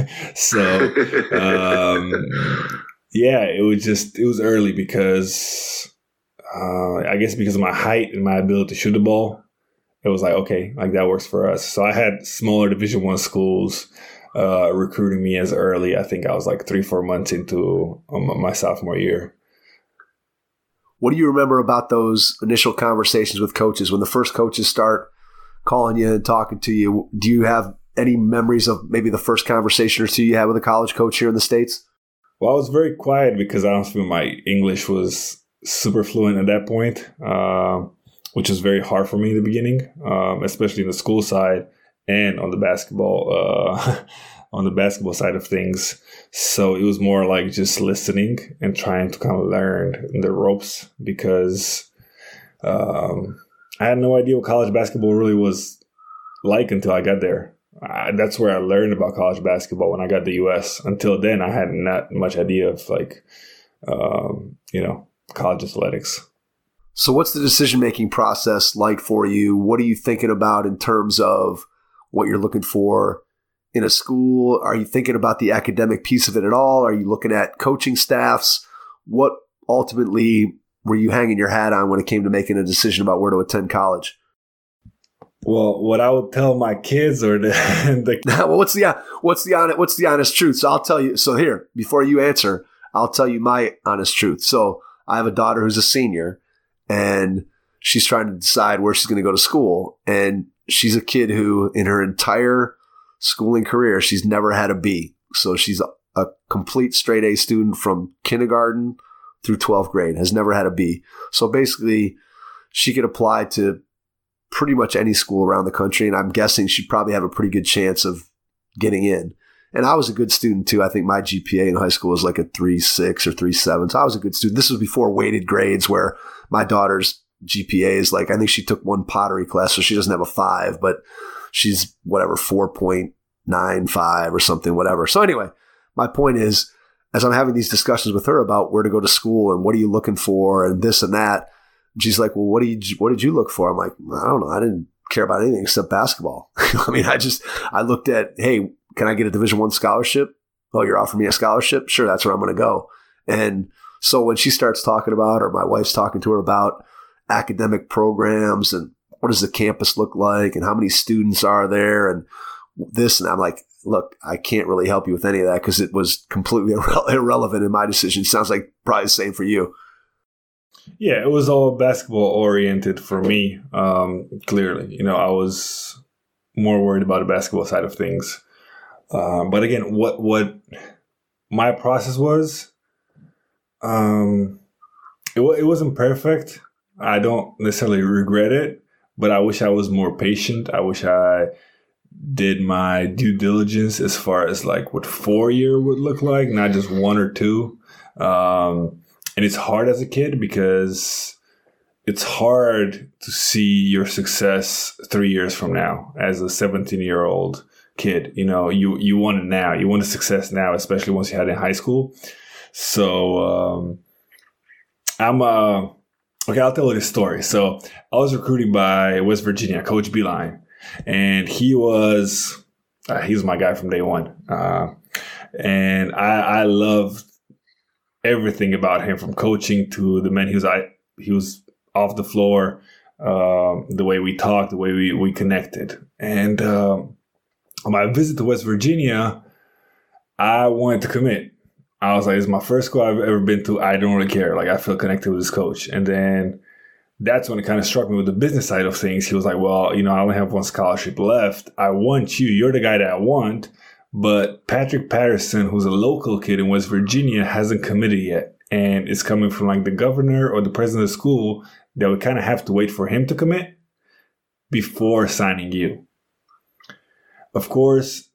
It was early because I guess because of my height and my ability to shoot the ball, it was like, okay, like that works for us. So I had smaller Division I schools recruiting me as early. I think I was like 3-4 months into my sophomore year. What do you remember about those initial conversations with coaches when the first coaches start calling you and talking to you? Do you have any memories of maybe the first conversation or two you had with a college coach here in the States? Well, I was very quiet because I don't feel my English was super fluent at that point, which was very hard for me in the beginning, especially in the school side and on the basketball side of things. So it was more like just listening and trying to kind of learn the ropes, because I had no idea what college basketball really was like until I got there. That's where I learned about college basketball when I got to the U.S. Until then, I had not much idea of college athletics. So what's the decision-making process like for you? What are you thinking about in terms of what you're looking for in a school? Are you thinking about the academic piece of it at all? Are you looking at coaching staffs? What ultimately were you hanging your hat on when it came to making a decision about where to attend college? Well, what I would tell my kids or Well, what's the honest truth? So I'll tell you. So here, before you answer, I'll tell you my honest truth. So I have a daughter who's a senior, and she's trying to decide where she's going to go to school. And she's a kid who, in her entire schooling career, she's never had a B. So she's a complete straight A student from kindergarten through 12th grade, has never had a B. So basically, she could apply to pretty much any school around the country, and I'm guessing she'd probably have a pretty good chance of getting in. And I was a good student too. I think my GPA in high school was like a 3.6 or 3.7. So I was a good student. This was before weighted grades, where my daughter's GPA is like, I think she took one pottery class, so she doesn't have a 5, but she's whatever, 4.95 or something, whatever. So anyway, my point is, as I'm having these discussions with her about where to go to school and what are you looking for and this and that, she's like, well, what did you look for? I'm like, I don't know. I didn't care about anything except basketball. I mean, I looked at, hey, can I get a Division I scholarship? Oh, you're offering me a scholarship? Sure, that's where I'm going to go. And so when she starts talking about, or my wife's talking to her about academic programs and what does the campus look like and how many students are there and this, and I'm like, look, I can't really help you with any of that because it was completely irrelevant in my decision. Sounds like probably the same for you. Yeah, it was all basketball oriented for me. Clearly, I was more worried about the basketball side of things. But again, what my process was, it wasn't perfect. I don't necessarily regret it, but I wish I was more patient. I wish I did my due diligence as far as like what 4-year would look like, not just 1 or 2. And it's hard as a kid because it's hard to see your success 3 years from now as a 17-year-old kid. You want it now. You want the success now, especially once you had it in high school. So okay, I'll tell you this story. So I was recruited by West Virginia, Coach Beeline, and he was my guy from day one. And I loved everything about him, from coaching to the man he was off the floor, the way we talked, the way we connected. And on my visit to West Virginia, I wanted to commit. I was like, it's my first school I've ever been to. I don't really care. Like, I feel connected with this coach. And then that's when it kind of struck me with the business side of things. He was like, well, I only have 1 scholarship left. I want you. You're the guy that I want. But Patrick Patterson, who's a local kid in West Virginia, hasn't committed yet. And it's coming from like the governor or the president of the school that we kind of have to wait for him to commit before signing you. Of course,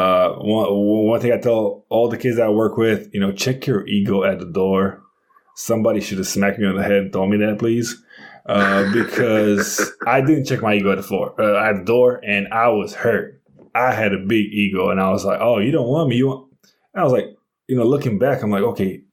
one thing I tell all the kids that I work with, check your ego at the door. Somebody should have smacked me on the head and told me that, please. Because I didn't check my ego at the door, and I was hurt. I had a big ego, and I was like, oh, you don't want me. And I was like, looking back, I'm like, okay,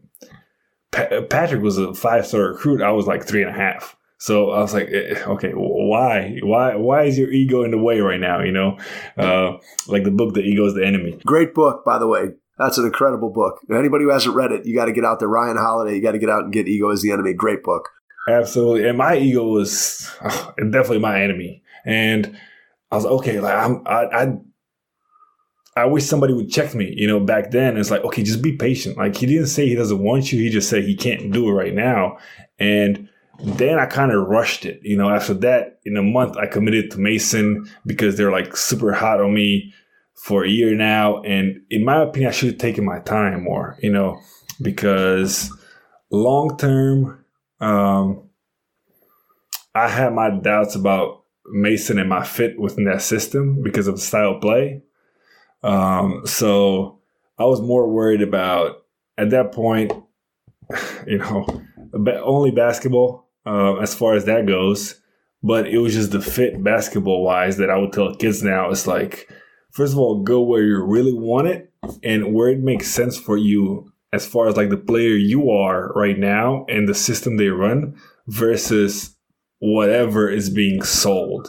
Patrick was a 5-star recruit. I was like 3.5. So I was like, okay, why is your ego in the way right now? Like the book, The Ego is the Enemy. Great book, by the way. That's an incredible book. Anybody who hasn't read it, you got to get out there. Ryan Holiday, you got to get out and get Ego is the Enemy. Great book. Absolutely. And my ego was definitely my enemy. And I was like, okay, like I wish somebody would check me, back then. It's like, okay, just be patient. Like, he didn't say he doesn't want you. He just said he can't do it right now. And then I kind of rushed it. After that, in a month, I committed to Mason because they're like super hot on me for a year now. And in my opinion, I should have taken my time more, because long term, I had my doubts about Mason and my fit within that system because of the style of play. So I was more worried about, at that point, only basketball as far as that goes. But it was just the fit basketball wise that I would tell kids now. It's like, first of all, go where you really want it and where it makes sense for you as far as like the player you are right now and the system they run versus whatever is being sold.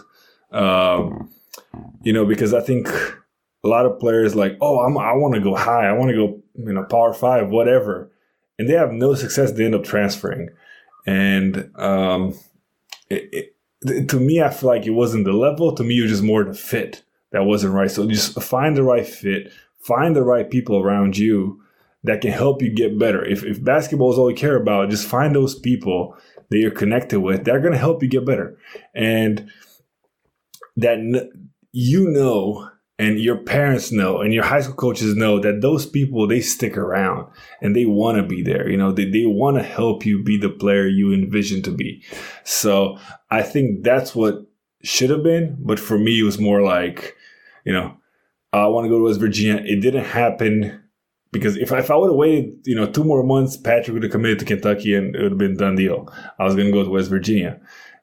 Because I think a lot of players like, oh, I want to go high. I want to go, Power 5, whatever. And they have no success. They end up transferring. And to me, I feel like it wasn't the level. To me, it was just more the fit that wasn't right. So just find the right fit, find the right people around you that can help you get better. If basketball is all you care about, just find those people that you're connected with. They're going to help you get better. And that and your parents know, and your high school coaches know that those people, they stick around and they want to be there. They want to help you be the player you envision to be. So I think that's what should have been. But for me, it was more like, I want to go to West Virginia. It didn't happen because if I would have waited, 2 more months, Patrick would have committed to Kentucky and it would have been a done deal. I was going to go to West Virginia.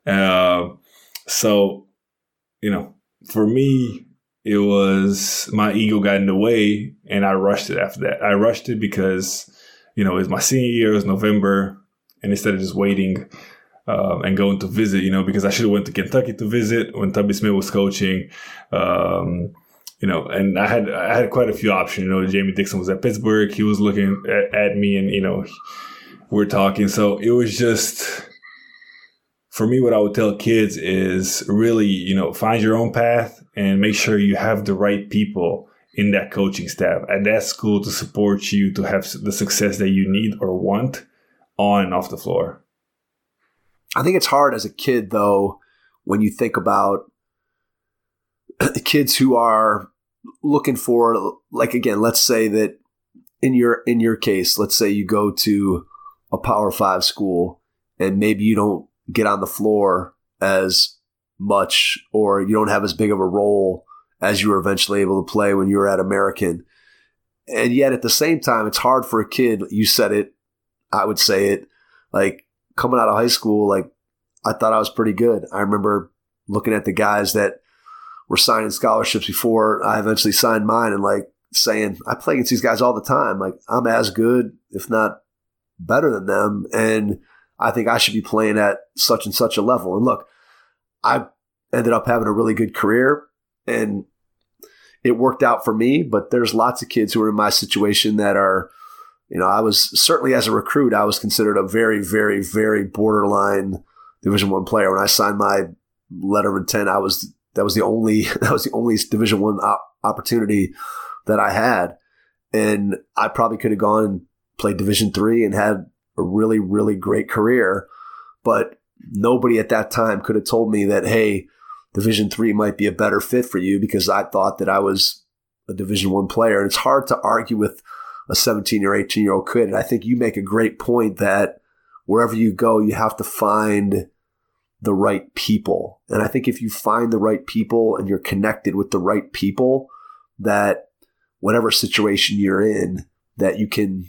So, for me, it was my ego got in the way and I rushed it after that. I rushed it because, it was my senior year, it was November, and instead of just waiting and going to visit, because I should have went to Kentucky to visit when Tubby Smith was coaching, and I had quite a few options. Jamie Dixon was at Pittsburgh. He was looking at me and, we're talking. So it was just, for me, what I would tell kids is really, find your own path and make sure you have the right people in that coaching staff at that school to support you to have the success that you need or want on and off the floor. I think it's hard as a kid, though, when you think about kids who are looking for, like, again, let's say that in your case, let's say you go to a Power 5 school and maybe you don't get on the floor as much, or you don't have as big of a role as you were eventually able to play when you were at American. And yet at the same time, it's hard for a kid. You said it, I would say it, like coming out of high school, like I thought I was pretty good. I remember looking at the guys that were signing scholarships before I eventually signed mine and like saying, I play against these guys all the time. Like I'm as good, if not better than them. And I think I should be playing at such and such a level. And look, I ended up having a really good career and it worked out for me, but there's lots of kids who are in my situation that are, I was certainly as a recruit, I was considered a very, very, very borderline Division I player. When I signed my letter of intent, that was the only Division I opportunity that I had. And I probably could have gone and played Division III and had a really, really great career. But nobody at that time could have told me that, hey, Division III might be a better fit for you, because I thought that I was a Division I player. And it's hard to argue with a 17 or 18-year-old kid. And I think you make a great point that wherever you go, you have to find the right people. And I think if you find the right people and you're connected with the right people, that whatever situation you're in, that you can,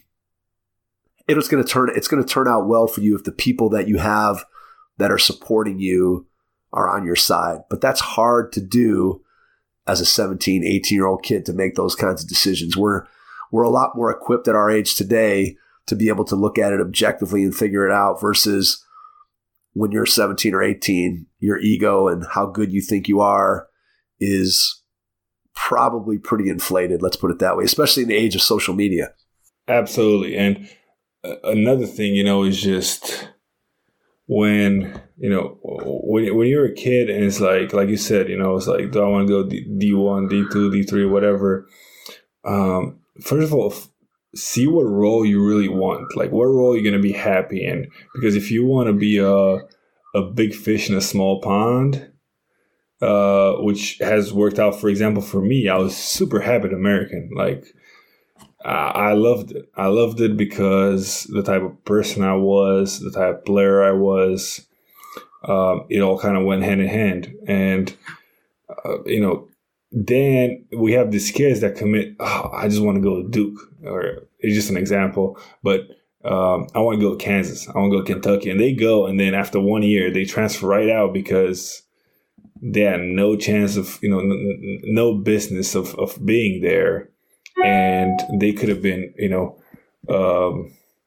it's going to turn out well for you if the people that you have that are supporting you are on your side. But that's hard to do as a 17, 18-year-old kid, to make those kinds of decisions. We're a lot more equipped at our age today to be able to look at it objectively and figure it out, versus when you're 17 or 18, your ego and how good you think you are is probably pretty inflated, let's put it that way, especially in the age of social media. Absolutely. And another thing, is just when you're a kid and it's like you said, it's like, do I want to go D1, D2, D3, whatever? First of all, see what role you really want. Like, what role you're going to be happy in. Because if you want to be a big fish in a small pond, which has worked out, for example, for me, I was super happy at American. Like, I loved it. I loved it because the type of person I was, the type of player I was, it all kind of went hand in hand. And, then we have these kids that commit, I just want to go to Duke, or it's just an example, but I want to go to Kansas. I want to go to Kentucky. And they go, and then after 1 year, they transfer right out because they had no chance of, no business of being there. And they could have been, a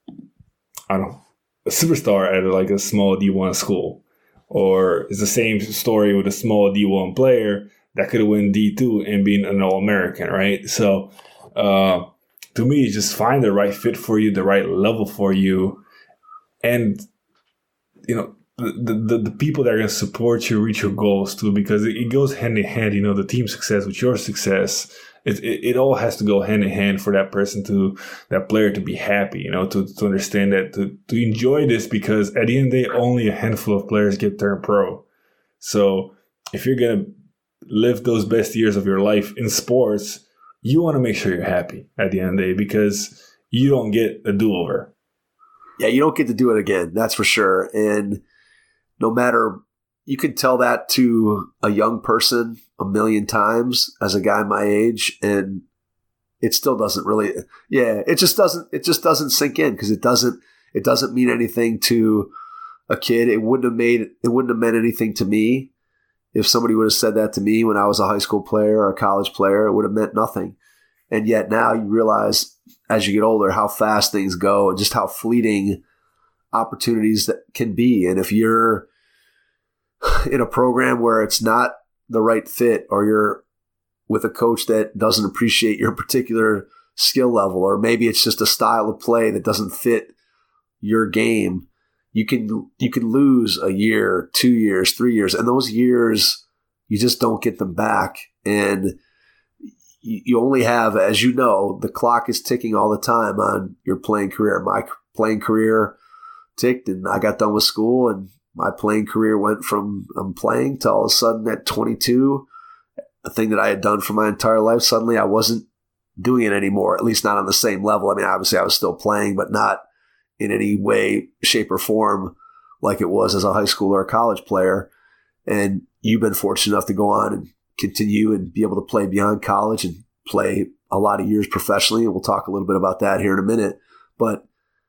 superstar at like a small D1 school. Or it's the same story with a small D1 player that could have won D2 and been an All-American, right? So to me, just find the right fit for you, the right level for you. And, the people that are going to support you reach your goals too, because it goes hand in hand. You know, the team success with your success. It all has to go hand in hand for that player to be happy, you know, to understand that, to enjoy this, because at the end of the day, only a handful of players get turned pro. So if you're going to live those best years of your life in sports, you want to make sure you're happy at the end of the day, because you don't get a do-over. Yeah, you don't get to do it again. That's for sure. And no matter, you can tell that to a young person a million times as a guy my age, and it still doesn't really, it just doesn't sink in, because it doesn't mean anything to a kid. It wouldn't have meant anything to me. If somebody would have said that to me when I was a high school player or a college player, it would have meant nothing. And yet now you realize as you get older how fast things go and just how fleeting opportunities that can be. And if you're in a program where it's not the right fit, or you're with a coach that doesn't appreciate your particular skill level, or maybe it's just a style of play that doesn't fit your game, you can lose a year, 2 years, 3 years, and those years you just don't get them back. And you only have, as you know, the clock is ticking all the time on your playing career. My playing career ticked, and I got done with school, and my playing career went from I'm playing to all of a sudden at 22, a thing that I had done for my entire life, suddenly I wasn't doing it anymore, at least not on the same level. I mean, obviously I was still playing, but not in any way, shape, or form like it was as a high school or a college player. And you've been fortunate enough to go on and continue and be able to play beyond college and play a lot of years professionally. And we'll talk a little bit about that here in a minute. But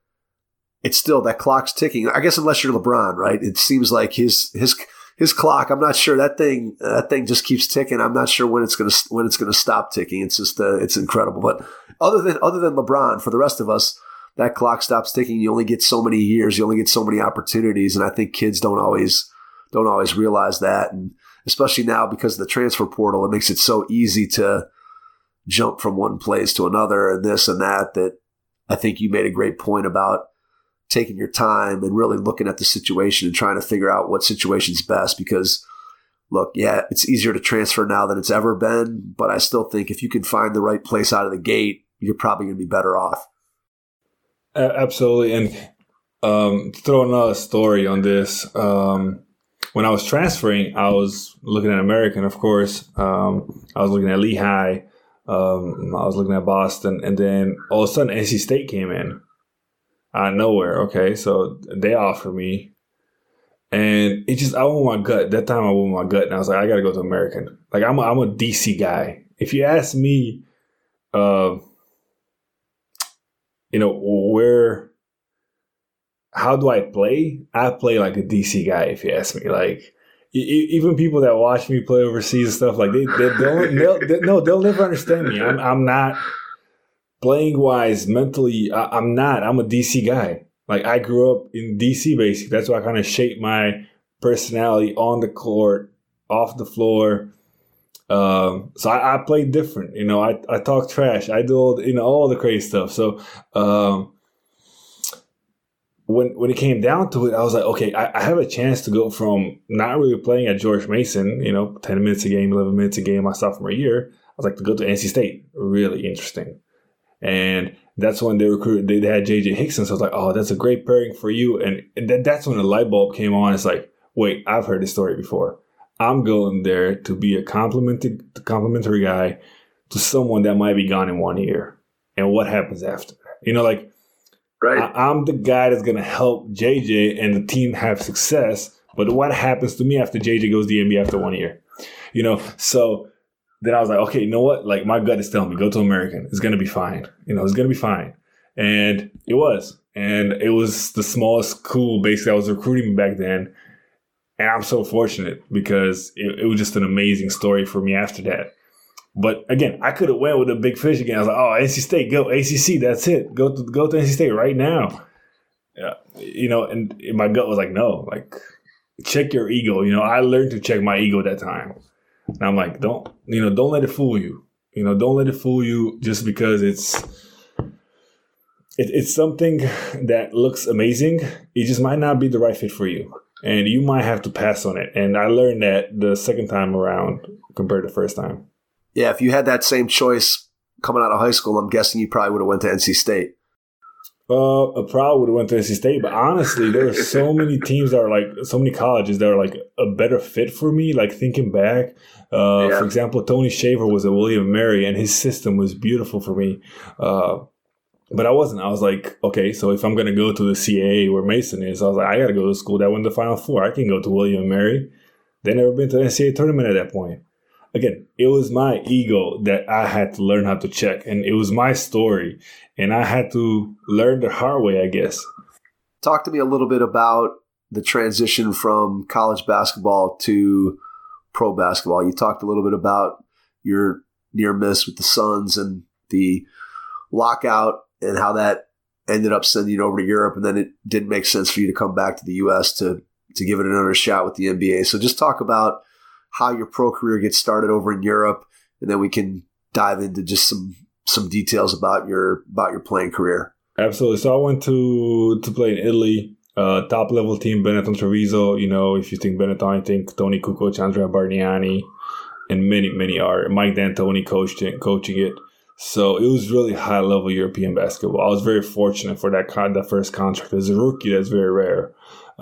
it's still, that clock's ticking. I guess unless you're LeBron, right? It seems like his clock, I'm not sure, that thing just keeps ticking. I'm not sure when it's going to stop ticking. It's just it's incredible. But other than LeBron, for the rest of us, that clock stops ticking. You only get so many years. You only get so many opportunities. And I think kids don't always realize that. And especially now, because of the transfer portal, it makes it so easy to jump from one place to another and this and that I think you made a great point about taking your time and really looking at the situation and trying to figure out what situation's best. Because look, yeah, it's easier to transfer now than it's ever been, but I still think if you can find the right place out of the gate, you're probably going to be better off. Absolutely. And throw another story on this. When I was transferring, I was looking at American, of course. I was looking at Lehigh. I was looking at Boston. And then all of a sudden, NC State came in out of nowhere. Okay, so they offered me. And I went with my gut. That time I went with my gut. And I was like, I got to go to American. Like, I'm a DC guy. If you ask me, how do I play? I play like a DC guy, if you ask me. Like, even people that watch me play overseas and stuff, like they'll never understand me. I'm not playing wise, mentally. I'm not. I'm a DC guy. Like, I grew up in DC, basically. That's why I kind of shaped my personality on the court, off the floor. So I play different. I talk trash. I do all the crazy stuff. So when it came down to it, I was like, okay, I have a chance to go from not really playing at George Mason, 10 minutes a game, 11 minutes a game my sophomore year. I was like, to go to NC State. Really interesting. And that's when they had J.J. Hickson. So I was like, oh, that's a great pairing for you. And that's when the light bulb came on. It's like, wait, I've heard this story before. I'm going there to be a complimentary guy to someone that might be gone in 1 year. And what happens after? Right. I'm the guy that's going to help JJ and the team have success. But what happens to me after JJ goes to the NBA after 1 year? So then I was like, okay, you know what? Like, my gut is telling me, go to American. It's going to be fine. It's going to be fine. And it was. And it was the smallest school, basically, I was recruiting back then. And I'm so fortunate because it was just an amazing story for me after that. But again, I could have went with a big fish again. I was like, oh, NC State, go ACC, that's it. Go to NC State right now. Yeah, and my gut was like, no, like, check your ego. I learned to check my ego that time. And I'm like, don't let it fool you. Don't let it fool you just because it's something that looks amazing. It just might not be the right fit for you. and you might have to pass on it. And I learned that the second time around compared to the first time. Yeah, if you had that same choice coming out of high school, I'm guessing you probably would have went to NC State. I probably would have went to NC State, but honestly, there are so many teams that are like, so many colleges that are like a better fit for me. Like thinking back, for example, Tony Shaver was at William & Mary, and his system was beautiful for me. But I wasn't. I was like, okay, so if I'm going to go to the CAA where Mason is, I was like, I got to go to school that won the Final Four. I can go to William & Mary. They never been to the NCAA tournament at that point. Again, it was my ego that I had to learn how to check, and it was my story, and I had to learn the hard way, I guess. Talk to me a little bit about the transition from college basketball to pro basketball. You talked a little bit about your near miss with the Suns and the lockout and how that ended up sending you over to Europe, and then it didn't make sense for you to come back to the U.S. to give it another shot with the NBA. So just talk about how your pro career gets started over in Europe, and then we can dive into just some details about your playing career. Absolutely. So I went to play in Italy, top level team, Benetton Treviso. You know, if you think Benetton, I think Tony Kukoc, Andrea Bargnani, and many are. Mike D'Antoni coaching it. So it was really high level European basketball. I was very fortunate for that first contract as a rookie. That's very rare.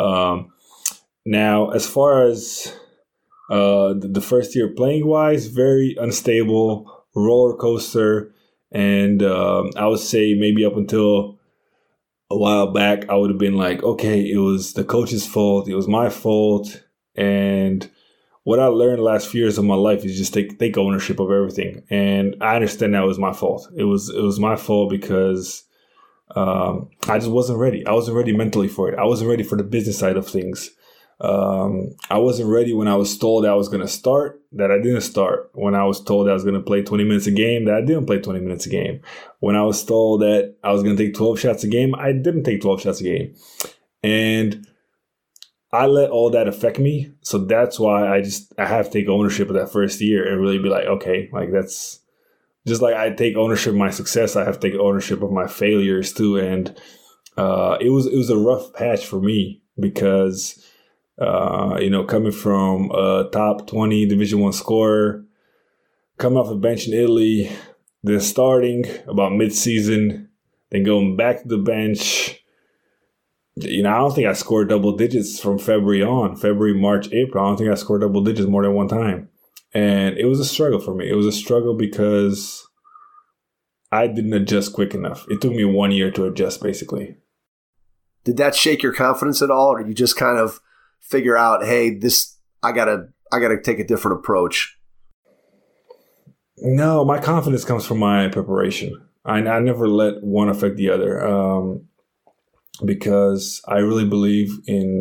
Now, as far as the first year playing wise, very unstable, roller coaster. And I would say maybe up until a while back, I would have been like, okay, it was the coach's fault. It was my fault. And what I learned the last few years of my life is just take ownership of everything. And I understand that was my fault. It was my fault because I just wasn't ready. I wasn't ready mentally for it. I wasn't ready for the business side of things. I wasn't ready when I was told that I was going to start, that I didn't start. When I was told that I was going to play 20 minutes a game, that I didn't play 20 minutes a game. When I was told that I was going to take 12 shots a game, I didn't take 12 shots a game. And I let all that affect me. So that's why I have to take ownership of that first year and really be like, okay, like that's just like I take ownership of my success. I have to take ownership of my failures too. And it was a rough patch for me because coming from a top 20 Division I scorer, coming off the bench in Italy, then starting about mid-season, then going back to the bench. I don't think I scored double digits from February, March, April. I don't think I scored double digits more than one time. And it was a struggle for me. It was a struggle because I didn't adjust quick enough. It took me 1 year to adjust, basically. Did that shake your confidence at all, or did you just kind of figure out, hey, I gotta take a different approach? No, my confidence comes from my preparation. I never let one affect the other because I really believe in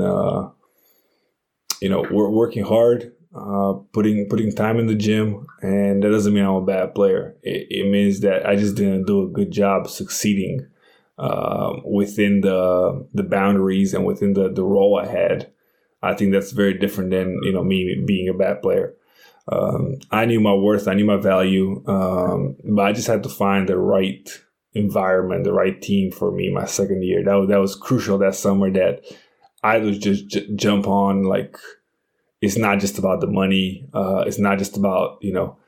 we're working hard, putting time in the gym, and that doesn't mean I'm a bad player. It means that I just didn't do a good job succeeding within the boundaries and within the role I had. I think that's very different than, me being a bad player. I knew my worth. I knew my value. But I just had to find the right environment, the right team for me my second year. That was crucial that summer, that I was just jump on. Like, it's not just about the money. It's not just about,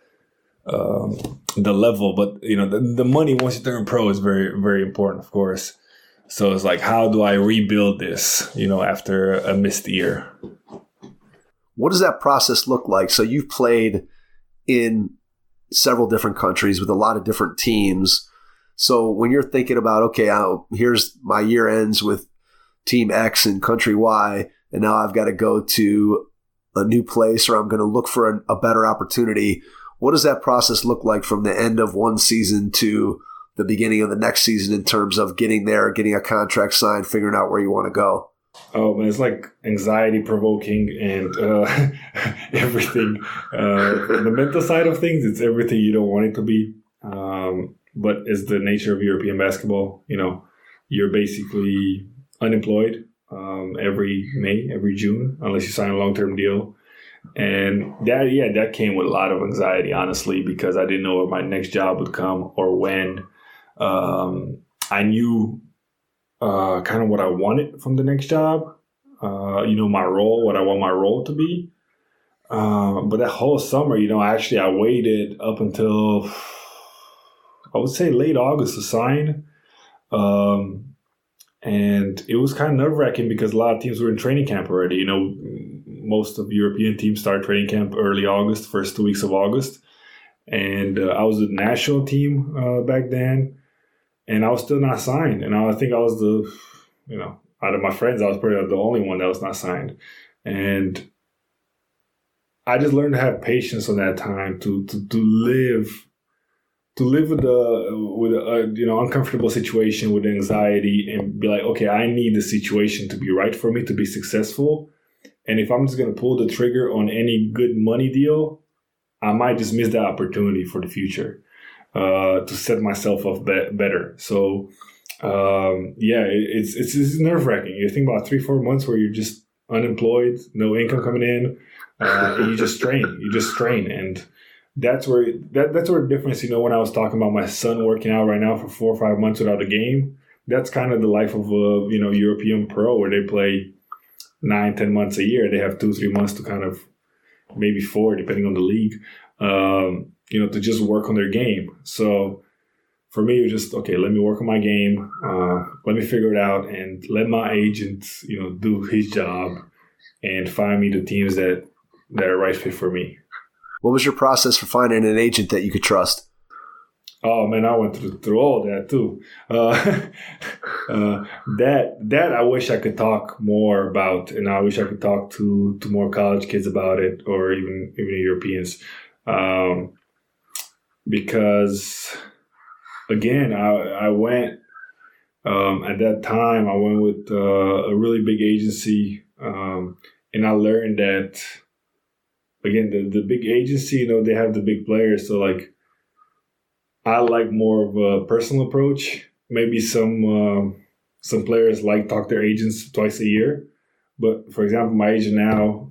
the level. But, the money once you turn pro is very, very important, of course. So it's like, how do I rebuild this, after a missed year? What does that process look like? So you've played in several different countries with a lot of different teams. So when you're thinking about, okay, here's my year ends with team X and country Y, and now I've got to go to a new place, or I'm going to look for a better opportunity. What does that process look like from the end of one season to the beginning of the next season in terms of getting there, getting a contract signed, figuring out where you want to go? Oh, man, it's like anxiety provoking and everything. The mental side of things, it's everything you don't want it to be. But it's the nature of European basketball. You're basically unemployed every June, unless you sign a long-term deal. And that came with a lot of anxiety, honestly, because I didn't know where my next job would come or when. I knew kind of what I wanted from the next job. my role, what I want my role to be. But that whole summer, I waited up until, I would say, late August to sign. And it was kind of nerve-wracking because a lot of teams were in training camp already. Most of European teams start training camp early August, first 2 weeks of August. And I was with the national team back then, and I was still not signed. And I think I was out of my friends, I was probably the only one that was not signed. And I just learned to have patience on that time to live with a uncomfortable situation, with anxiety, and be like, okay, I need the situation to be right for me to be successful. And if I'm just going to pull the trigger on any good money deal, I might just miss that opportunity for the future to set myself up better. So, it's nerve-wracking. You think about 3-4 months where you're just unemployed, no income coming in, and you just strain. And that's where the difference, when I was talking about my son working out right now for 4 or 5 months without a game, that's kind of the life of a, European pro, where they play 9-10 months a year. They have 2-3 months to kind of, maybe 4, depending on the league, to just work on their game. So for me, it was just, okay, let me work on my game. Let me figure it out, and let my agent, do his job and find me the teams that are right fit for me. What was your process for finding an agent that you could trust? Oh man, I went through all that too. That I wish I could talk more about, and I wish I could talk to more college kids about it, or even Europeans, because again, I went at that time. I went with a really big agency, and I learned that. Again, the big agency, they have the big players. So, I like more of a personal approach. Maybe some players talk to their agents twice a year. But, for example, my agent now,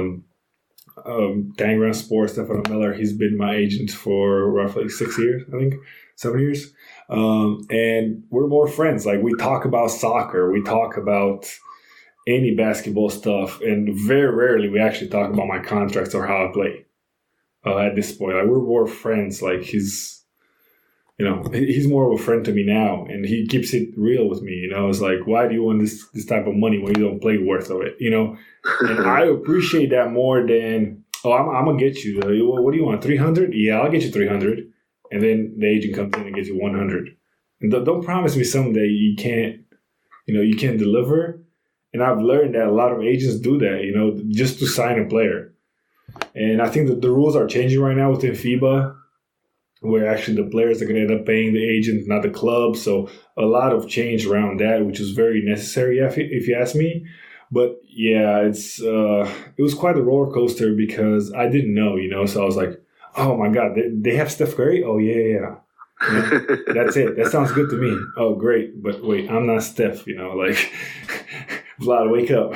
Tangram Sports, Stefano Miller, he's been my agent for roughly 6 years, I think, 7 years. And we're more friends. We talk about soccer. We talk about any basketball stuff, and very rarely we actually talk about my contracts or how I play. At this point, we're more friends. He's more of a friend to me now, and he keeps it real with me. It's like, why do you want this type of money when you don't play worth of it? And I appreciate that more than, I'm gonna get you. What do you want? 300? Yeah, I'll get you 300, and then the agent comes in and gets you 100. And don't promise me someday you can't deliver. And I've learned that a lot of agents do that, just to sign a player. And I think that the rules are changing right now within FIBA, where actually the players are going to end up paying the agent, not the club. So a lot of change around that, which is very necessary, if you ask me. But yeah, it was quite a roller coaster because I didn't know, So I was like, oh my God, they have Steph Curry? Oh yeah. That's it. That sounds good to me. Oh, great. But wait, I'm not Steph, Vlad, wake up.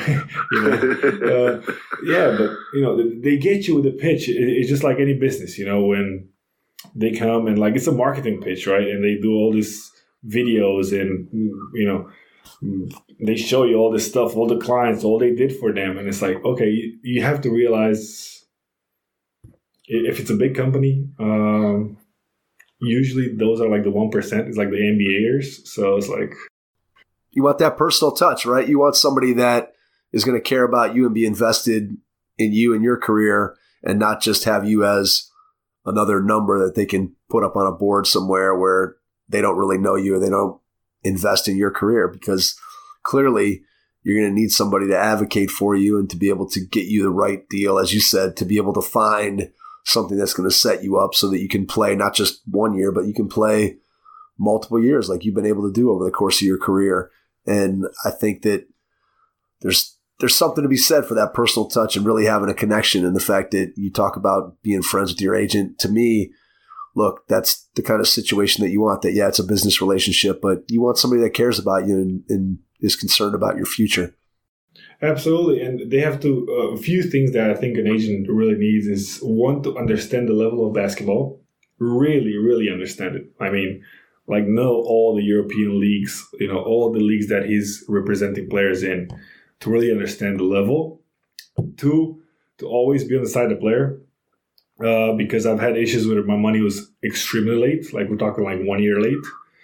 But they get you with a pitch. It's just like any business, when they come and it's a marketing pitch, right? And they do all these videos, and they show you all this stuff, all the clients, all they did for them, and it's like, okay, you have to realize if it's a big company, usually those are the 1%. It's like the NBAers, so it's like. You want that personal touch, right? You want somebody that is going to care about you and be invested in you and your career, and not just have you as another number that they can put up on a board somewhere where they don't really know you and they don't invest in your career, because clearly you're going to need somebody to advocate for you and to be able to get you the right deal, as you said, to be able to find something that's going to set you up so that you can play not just 1 year, but you can play multiple years like you've been able to do over the course of your career. And I think that there's something to be said for that personal touch and really having a connection. And the fact that you talk about being friends with your agent, to me, look, that's the kind of situation that you want. That, yeah, it's a business relationship, but you want somebody that cares about you and is concerned about your future. Absolutely. And they have to, a few things that I think an agent really needs is, one, to understand the level of basketball, really, really understand it. I mean, know all the European leagues, all the leagues that he's representing players in. to really understand the level. 2, to always be on the side of the player. Because I've had issues where my money was extremely late. Like we're talking like 1 year late.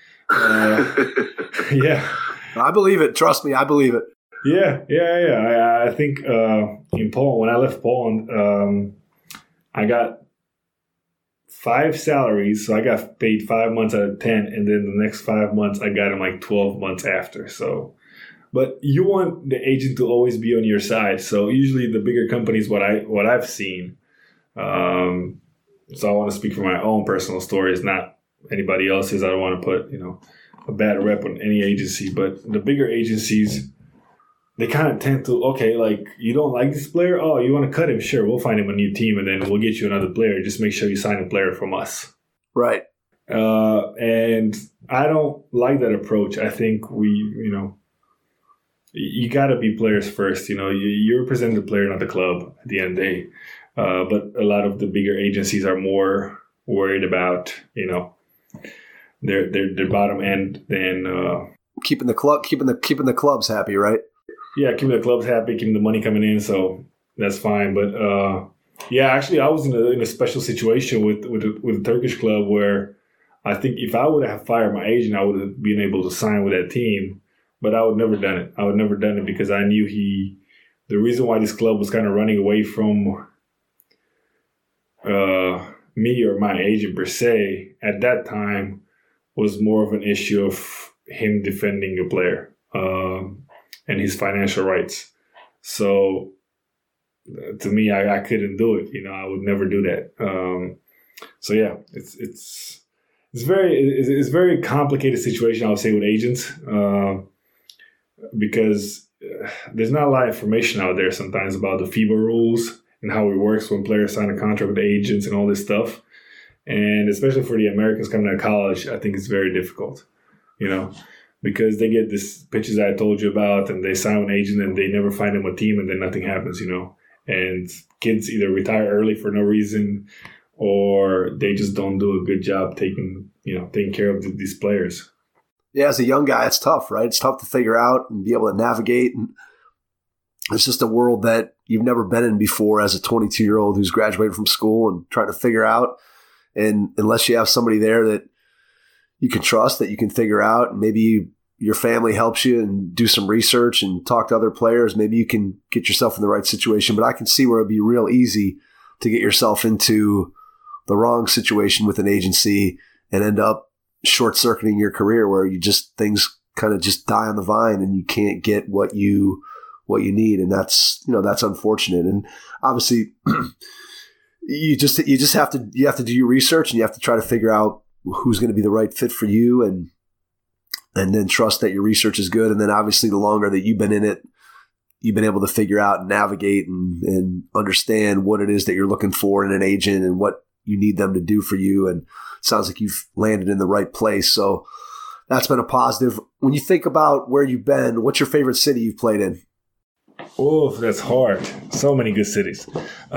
Yeah. I believe it. Trust me, I believe it. Yeah. I think in Poland, when I left Poland, I got 5 salaries. So I got paid 5 months out of 10. And then the next 5 months, I got them like 12 months after. So, but you want the agent to always be on your side. So usually the bigger companies, what I've seen, so I want to speak from my own personal stories, not anybody else's. I don't want to put, a bad rep on any agency, but the bigger agencies, they kind of tend to, okay, like, you don't like this player? Oh, you want to cut him? Sure, we'll find him a new team and then we'll get you another player. Just make sure you sign a player from us. Right. And I don't like that approach. I think you got to be players first. You represent the player, not the club at the end of the day. But a lot of the bigger agencies are more worried about, their bottom end than keeping the clubs happy, right? Yeah, keeping the clubs happy, keeping the money coming in, so that's fine. But actually, I was in a special situation with a Turkish club where I think if I would have fired my agent, I would have been able to sign with that team. But I would never done it. I would never done it because I knew the reason why this club was kind of running away from me or my agent per se at that time was more of an issue of him defending a player and his financial rights. So to me, I couldn't do it. I would never do that. So yeah, it's very complicated situation, I would say, with agents because there's not a lot of information out there sometimes about the FIBA rules and how it works when players sign a contract with agents and all this stuff. And especially for the Americans coming out of college, I think it's very difficult, because they get these pitches I told you about and they sign with an agent and they never find them a team and then nothing happens, And kids either retire early for no reason or they just don't do a good job taking care of these players. Yeah, as a young guy, it's tough, right? It's tough to figure out and be able to navigate. And it's just a world that you've never been in before as a 22-year-old who's graduated from school and trying to figure out. And unless you have somebody there that you can trust, that you can figure out, and maybe your family helps you and do some research and talk to other players, maybe you can get yourself in the right situation. But I can see where it'd be real easy to get yourself into the wrong situation with an agency and end up short-circuiting your career where things kind of just die on the vine and you can't get what you need. And that's unfortunate. And obviously you have to do your research and you have to try to figure out who's going to be the right fit for you and then trust that your research is good. And then obviously the longer that you've been in it, you've been able to figure out and navigate and understand what it is that you're looking for in an agent and what you need them to do for you. And it sounds like you've landed in the right place. So that's been a positive. When you think about where you've been, what's your favorite city you've played in? Oh, that's hard. So many good cities.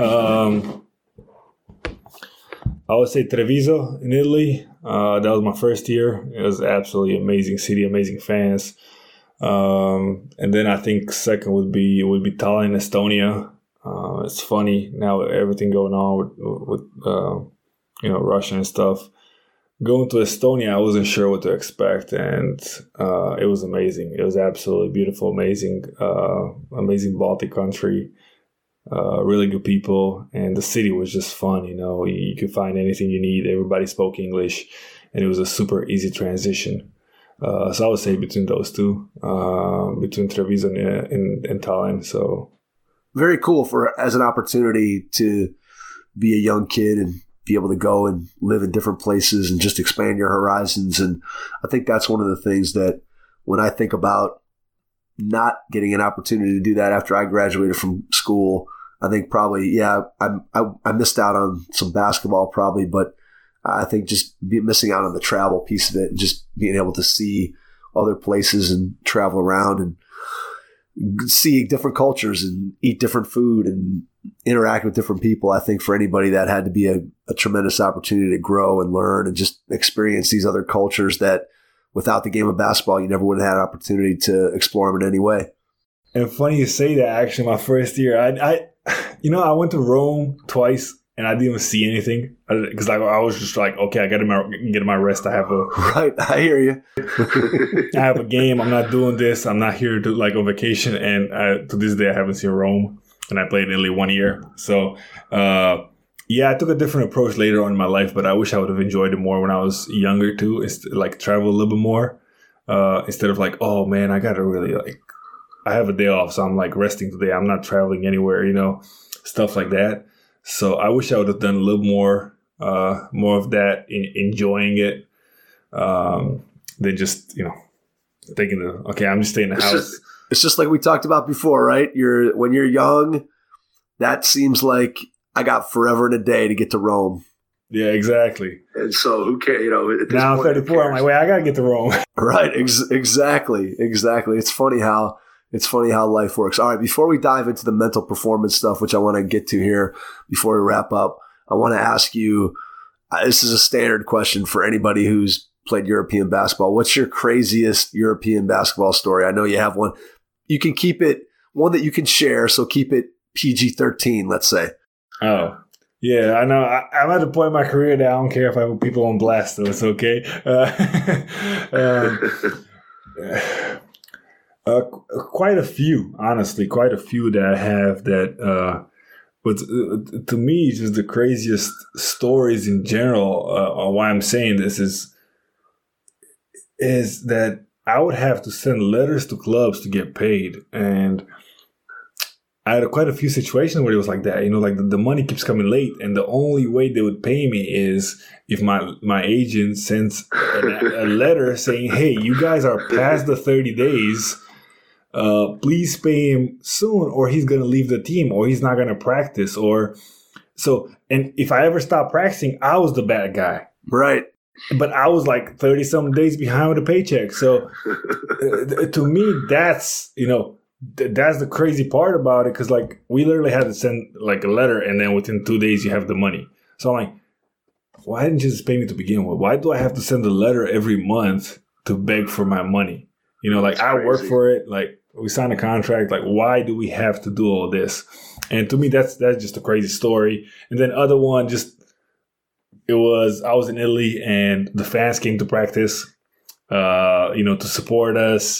I would say Treviso in Italy. That was my first year. It was absolutely amazing city, amazing fans. And then I think second would be Tallinn, Estonia. It's funny now everything going on with Russia and stuff. Going to Estonia, I wasn't sure what to expect, and it was amazing. It was absolutely beautiful, amazing Baltic country. Really good people, and the city was just fun. You could find anything you need. Everybody spoke English, and it was a super easy transition. So I would say between those two, between Treviso and Tallinn. So very cool as an opportunity to be a young kid and be able to go and live in different places and just expand your horizons. And I think that's one of the things that when I think about not getting an opportunity to do that after I graduated from school, I think probably, I missed out on some basketball probably, but I think just missing out on the travel piece of it and just being able to see other places and travel around and see different cultures and eat different food and interact with different people. I think for anybody that had to be a tremendous opportunity to grow and learn and just experience these other cultures that without the game of basketball, you never would have had an opportunity to explore them in any way. And funny you say that. Actually, my first year, I went to Rome twice, and I didn't even see anything because I was just like, okay, I got to get my rest. I have right. I hear you. I have a game. I'm not doing this. I'm not here to on vacation. And to this day, I haven't seen Rome, and I played nearly 1 year. So, I took a different approach later on in my life, but I wish I would have enjoyed it more when I was younger too. It's like travel a little bit more instead of like, oh man, I got to really I have a day off, so I'm like resting today. I'm not traveling anywhere, stuff like that. So I wish I would have done a little more of that, enjoying it, than just thinking I'm just staying in the house. It's just like we talked about before, right? When you're young, that seems like I got forever and a day to get to Rome. Yeah, exactly. And so who cares? Now I'm 34. I'm like, wait, I gotta get to Rome. Right. Exactly. It's funny how life works. All right. Before we dive into the mental performance stuff, which I want to get to here before we wrap up, I want to ask you, this is a standard question for anybody who's played European basketball. What's your craziest European basketball story? I know you have one. You can keep it one that you can share. So keep it PG-13, let's say. Oh, yeah, I know. I'm at the point in my career that I don't care if I put people on blast, so it's okay. Quite a few, honestly, that I have that. But to me, just the craziest stories in general. Why I'm saying this is that I would have to send letters to clubs to get paid, and I had quite a few situations where it was like that. Like the money keeps coming late, and the only way they would pay me is if my agent sends a letter saying, "Hey, you guys are past the 30 days. Please pay him soon, or he's gonna leave the team, or he's not gonna practice." And if I ever stopped practicing, I was the bad guy, right? But I was like 30-some days behind with the paycheck. So to me, that's that's the crazy part about it, because we literally had to send a letter, and then within 2 days you have the money. So I'm like, why didn't you just pay me to begin with? Why do I have to send a letter every month to beg for my money? I work for it. We signed a contract. Why do we have to do all this? And to me, that's just a crazy story. And then other one, I was in Italy, and the fans came to practice, to support us.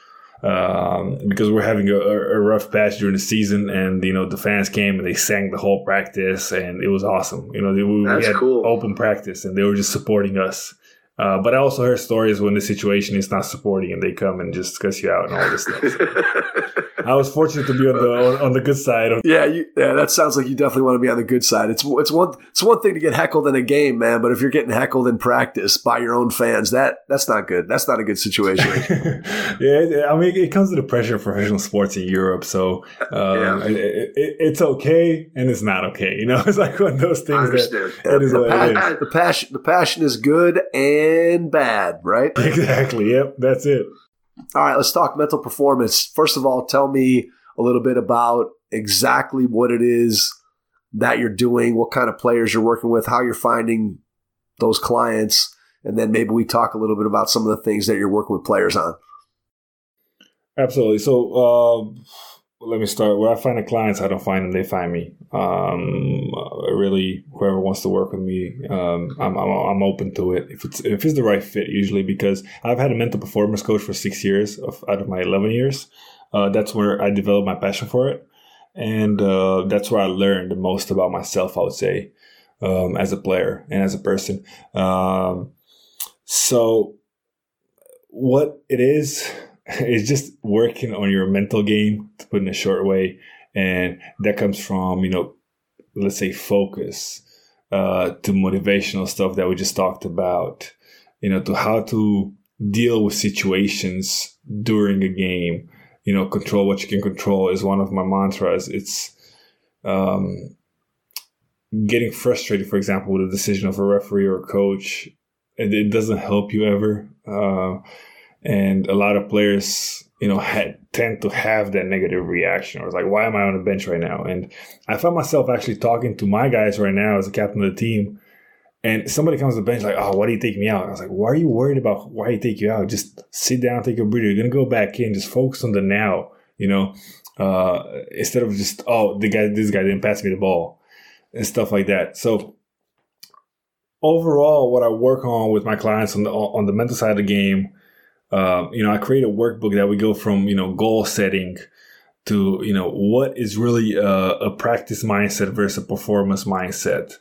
Because we're having a rough patch during the season, and the fans came and they sang the whole practice, and it was awesome. We had cool. Open practice, and they were just supporting us. But I also heard stories when the situation is not supporting, and they come and just cuss you out and all this stuff. I was fortunate to be on the good side. Yeah, that sounds like you definitely want to be on the good side. It's one thing to get heckled in a game, man, but if you're getting heckled in practice by your own fans, that's not good. That's not a good situation. Yeah, I mean, it comes to the pressure of professional sports in Europe, so it's okay and it's not okay. It's like one of those things that is what it is. The passion is good and bad, right? Exactly. Yep, that's it. All right, let's talk mental performance. First of all, tell me a little bit about exactly what it is that you're doing, what kind of players you're working with, how you're finding those clients, and then maybe we talk a little bit about some of the things that you're working with players on. Absolutely. So let me start. Where I find the clients, I don't find them; they find me. Really, whoever wants to work with me, I'm open to it if it's the right fit. Usually, because I've had a mental performance coach for 6 years out of my 11 years. That's where I developed my passion for it, and that's where I learned the most about myself, I would say, as a player and as a person. So, what it is just working on your mental game, to put in a short way. And that comes from, let's say focus, to motivational stuff that we just talked about, to how to deal with situations during a game, control what you can control is one of my mantras. It's getting frustrated, for example, with a decision of a referee or a coach. It doesn't help you ever. And a lot of players, tend to have that negative reaction. Or it's like, why am I on the bench right now? And I found myself actually talking to my guys right now as a captain of the team. And somebody comes to the bench like, oh, why do you take me out? I was like, why are you worried about why I take you out? Just sit down, take a breather. You're going to go back in. Just focus on the now. instead of just, this guy didn't pass me the ball and stuff like that. So overall, what I work on with my clients on the mental side of the game, I create a workbook that we go from, goal setting to, what is really a practice mindset versus a performance mindset.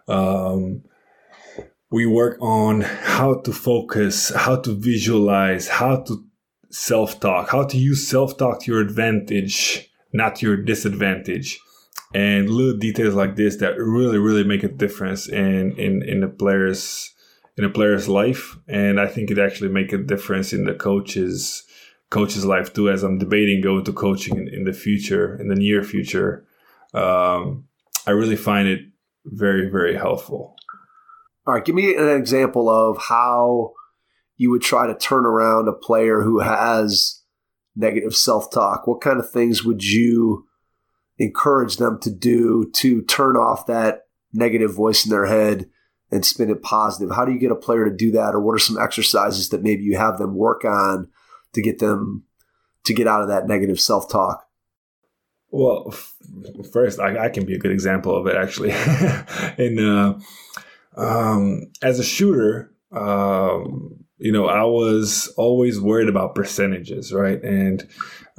We work on how to focus, how to visualize, how to self-talk, how to use self-talk to your advantage, not your disadvantage. And little details like this that really, really make a difference in a player's life. And I think it actually make a difference in the coach's life too, as I'm debating going to coaching in the near future. I really find it very, very helpful. All right, give me an example of how you would try to turn around a player who has negative self-talk. What kind of things would you encourage them to do to turn off that negative voice in their head and spin it positive? How do you get a player to do that? Or what are some exercises that maybe you have them work on to get them to get out of that negative self-talk? Well, first, I can be a good example of it, actually. As a shooter, I was always worried about percentages, right? And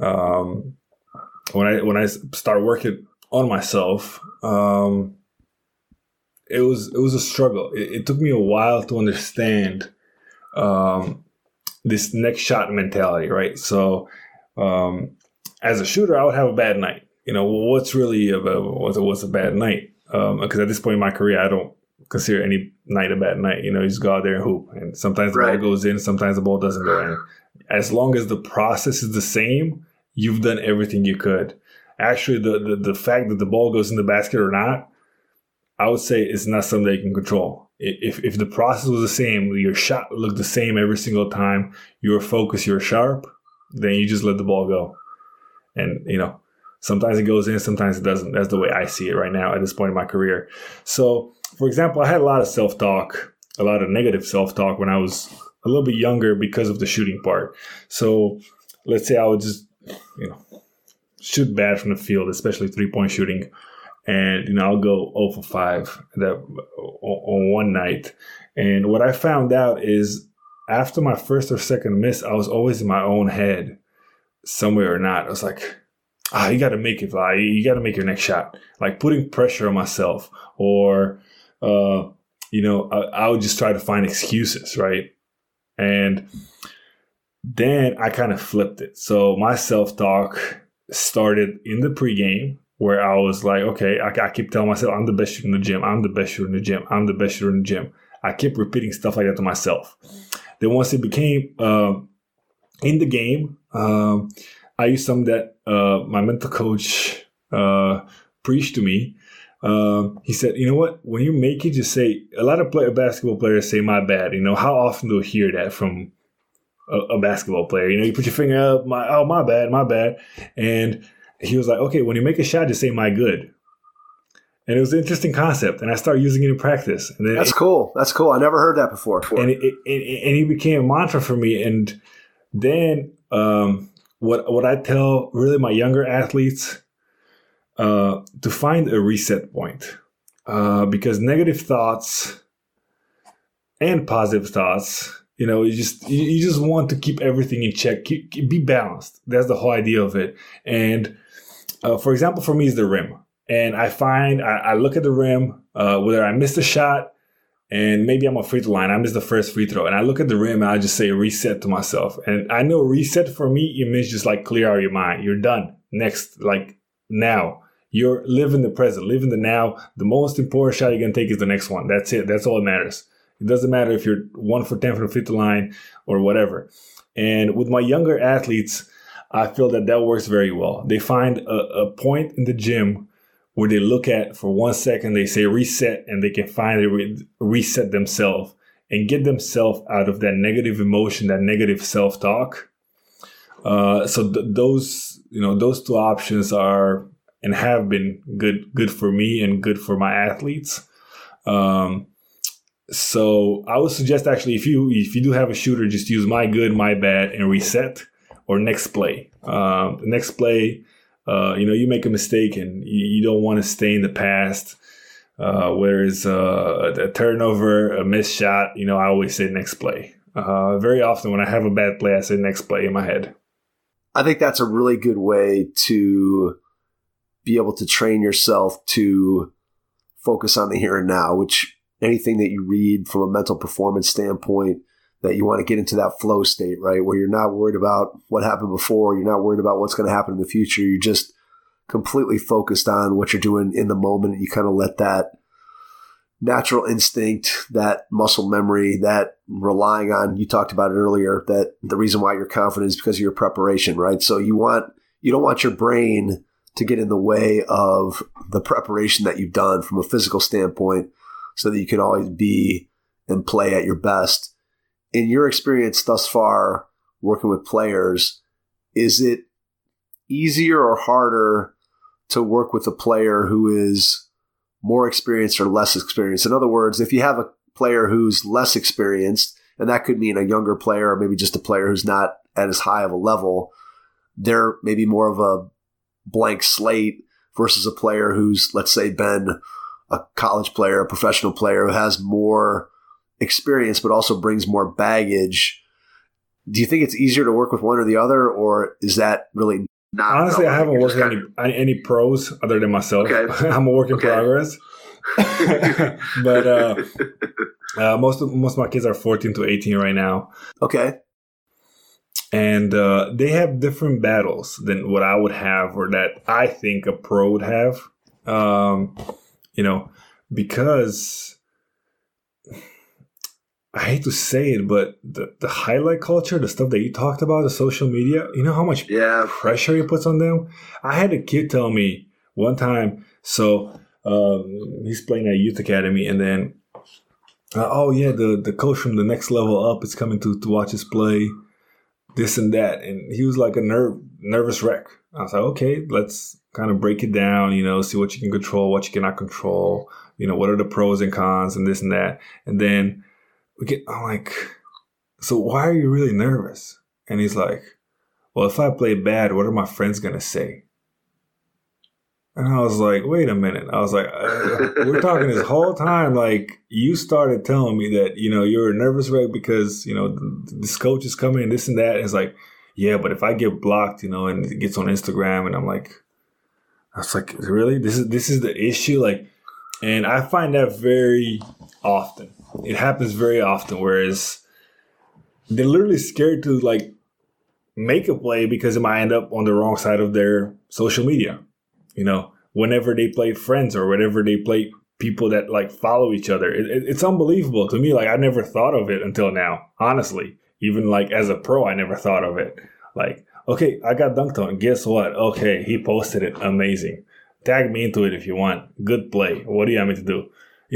when I started working on myself, it was a struggle. It took me a while to understand this next shot mentality, right? So as a shooter, I would have a bad night. What's really what's a bad night? Because at this point in my career, I don't consider any night a bad night. You just go out there and hoop, and sometimes the ball goes in, sometimes the ball doesn't go in. As long as the process is the same, you've done everything you could. Actually, the fact that the ball goes in the basket or not, I would say it's not something that you can control. If the process was the same, your shot looked the same every single time, you were focused, you were sharp, then you just let the ball go. And, sometimes it goes in, sometimes it doesn't. That's the way I see it right now at this point in my career. So, for example, I had a lot of self-talk, a lot of negative self-talk when I was a little bit younger because of the shooting part. So let's say I would just, shoot bad from the field, especially three-point shooting. And, I'll go 0 for 5 on one night. And what I found out is after my first or second miss, I was always in my own head somewhere or not. I was like, you got to make it, Vi. You got to make your next shot. Like putting pressure on myself, or, I would just try to find excuses, right? And then I kind of flipped it. So my self-talk started in the pregame, where I was like, okay, I keep telling myself, I'm the best shooter in the gym. I'm the best shooter in the gym. I'm the best shooter in the gym. I kept repeating stuff like that to myself. Then once it became in the game, I used something that my mental coach preached to me. He said, you know what? When you make it, just say, a lot of basketball players say, my bad. How often do you hear that from a basketball player? You put your finger up, my bad. And he was like, okay, when you make a shot, just say, my good. And it was an interesting concept, and I started using it in practice. And then That's cool. I never heard that before. And it became a mantra for me. And then what I tell really my younger athletes, to find a reset point, because negative thoughts and positive thoughts, you just want to keep everything in check, be balanced. That's the whole idea of it. And for example, for me, is the rim. And I find I look at the rim, whether I missed a shot and maybe I'm a free throw line, I missed the first free throw, and I look at the rim and I just say reset to myself. And I know reset for me, it means just like clear out your mind. You're done. Next, like now. You're living the present, living the now. The most important shot you can take is the next one. That's it. That's all that matters. It doesn't matter if you're 1 for 10 from the free throw line or whatever. And with my younger athletes, I feel that works very well. They find a point in the gym where they look at for 1 second, they say reset, and they can finally reset themselves and get themselves out of that negative emotion, that negative self-talk. Those two options are and have been good for me and good for my athletes. So I would suggest actually if you do have a shooter, just use my good, my bad, and reset. or next play. Next play, you make a mistake and you don't want to stay in the past. Whereas a turnover, a missed shot, I always say next play. Very often when I have a bad play, I say next play in my head. I think that's a really good way to be able to train yourself to focus on the here and now, which anything that you read from a mental performance standpoint, that you want to get into that flow state, right? Where you're not worried about what happened before. You're not worried about what's going to happen in the future. You're just completely focused on what you're doing in the moment. And you kind of let that natural instinct, that muscle memory, that relying on, you talked about it earlier, that the reason why you're confident is because of your preparation, right? So you don't want your brain to get in the way of the preparation that you've done from a physical standpoint so that you can always be and play at your best. In your experience thus far working with players, is it easier or harder to work with a player who is more experienced or less experienced? In other words, if you have a player who's less experienced, and that could mean a younger player or maybe just a player who's not at as high of a level, they're maybe more of a blank slate versus a player who's, let's say, been a college player, a professional player who has more experience but also brings more baggage. Do you think it's easier to work with one or the other, or is that really not? Honestly, I haven't worked with any pros other than myself. Okay. I'm a work in progress. But most of my kids are 14 to 18 right now. Okay. And they have different battles than what I would have or that I think a pro would have. Because I hate to say it, but the highlight culture, the stuff that you talked about, the social media, you know how much pressure it puts on them? I had a kid tell me one time, so he's playing at youth academy, and then, the coach from the next level up is coming to watch us play, this and that. And he was like a nervous wreck. I was like, okay, let's kind of break it down, see what you can control, what you cannot control, what are the pros and cons and this and that. And then I'm like, so why are you really nervous? And he's like, well, if I play bad, what are my friends going to say? And I was like, wait a minute. I was like, we're talking this whole time. Like, you started telling me that, you're a nervous wreck because, this coach is coming and this and that. And it's like, yeah, but if I get blocked, and it gets on Instagram, and I was like, really? This is the issue? Like, and I find that very often. It happens very often, whereas they're literally scared to, like, make a play because it might end up on the wrong side of their social media. Whenever they play friends or whenever they play people that, like, follow each other. It's unbelievable to me. Like, I never thought of it until now, honestly. Even, like, as a pro, I never thought of it. Like, okay, I got dunked on. Guess what? Okay, he posted it. Amazing. Tag me into it if you want. Good play. What do you want me to do?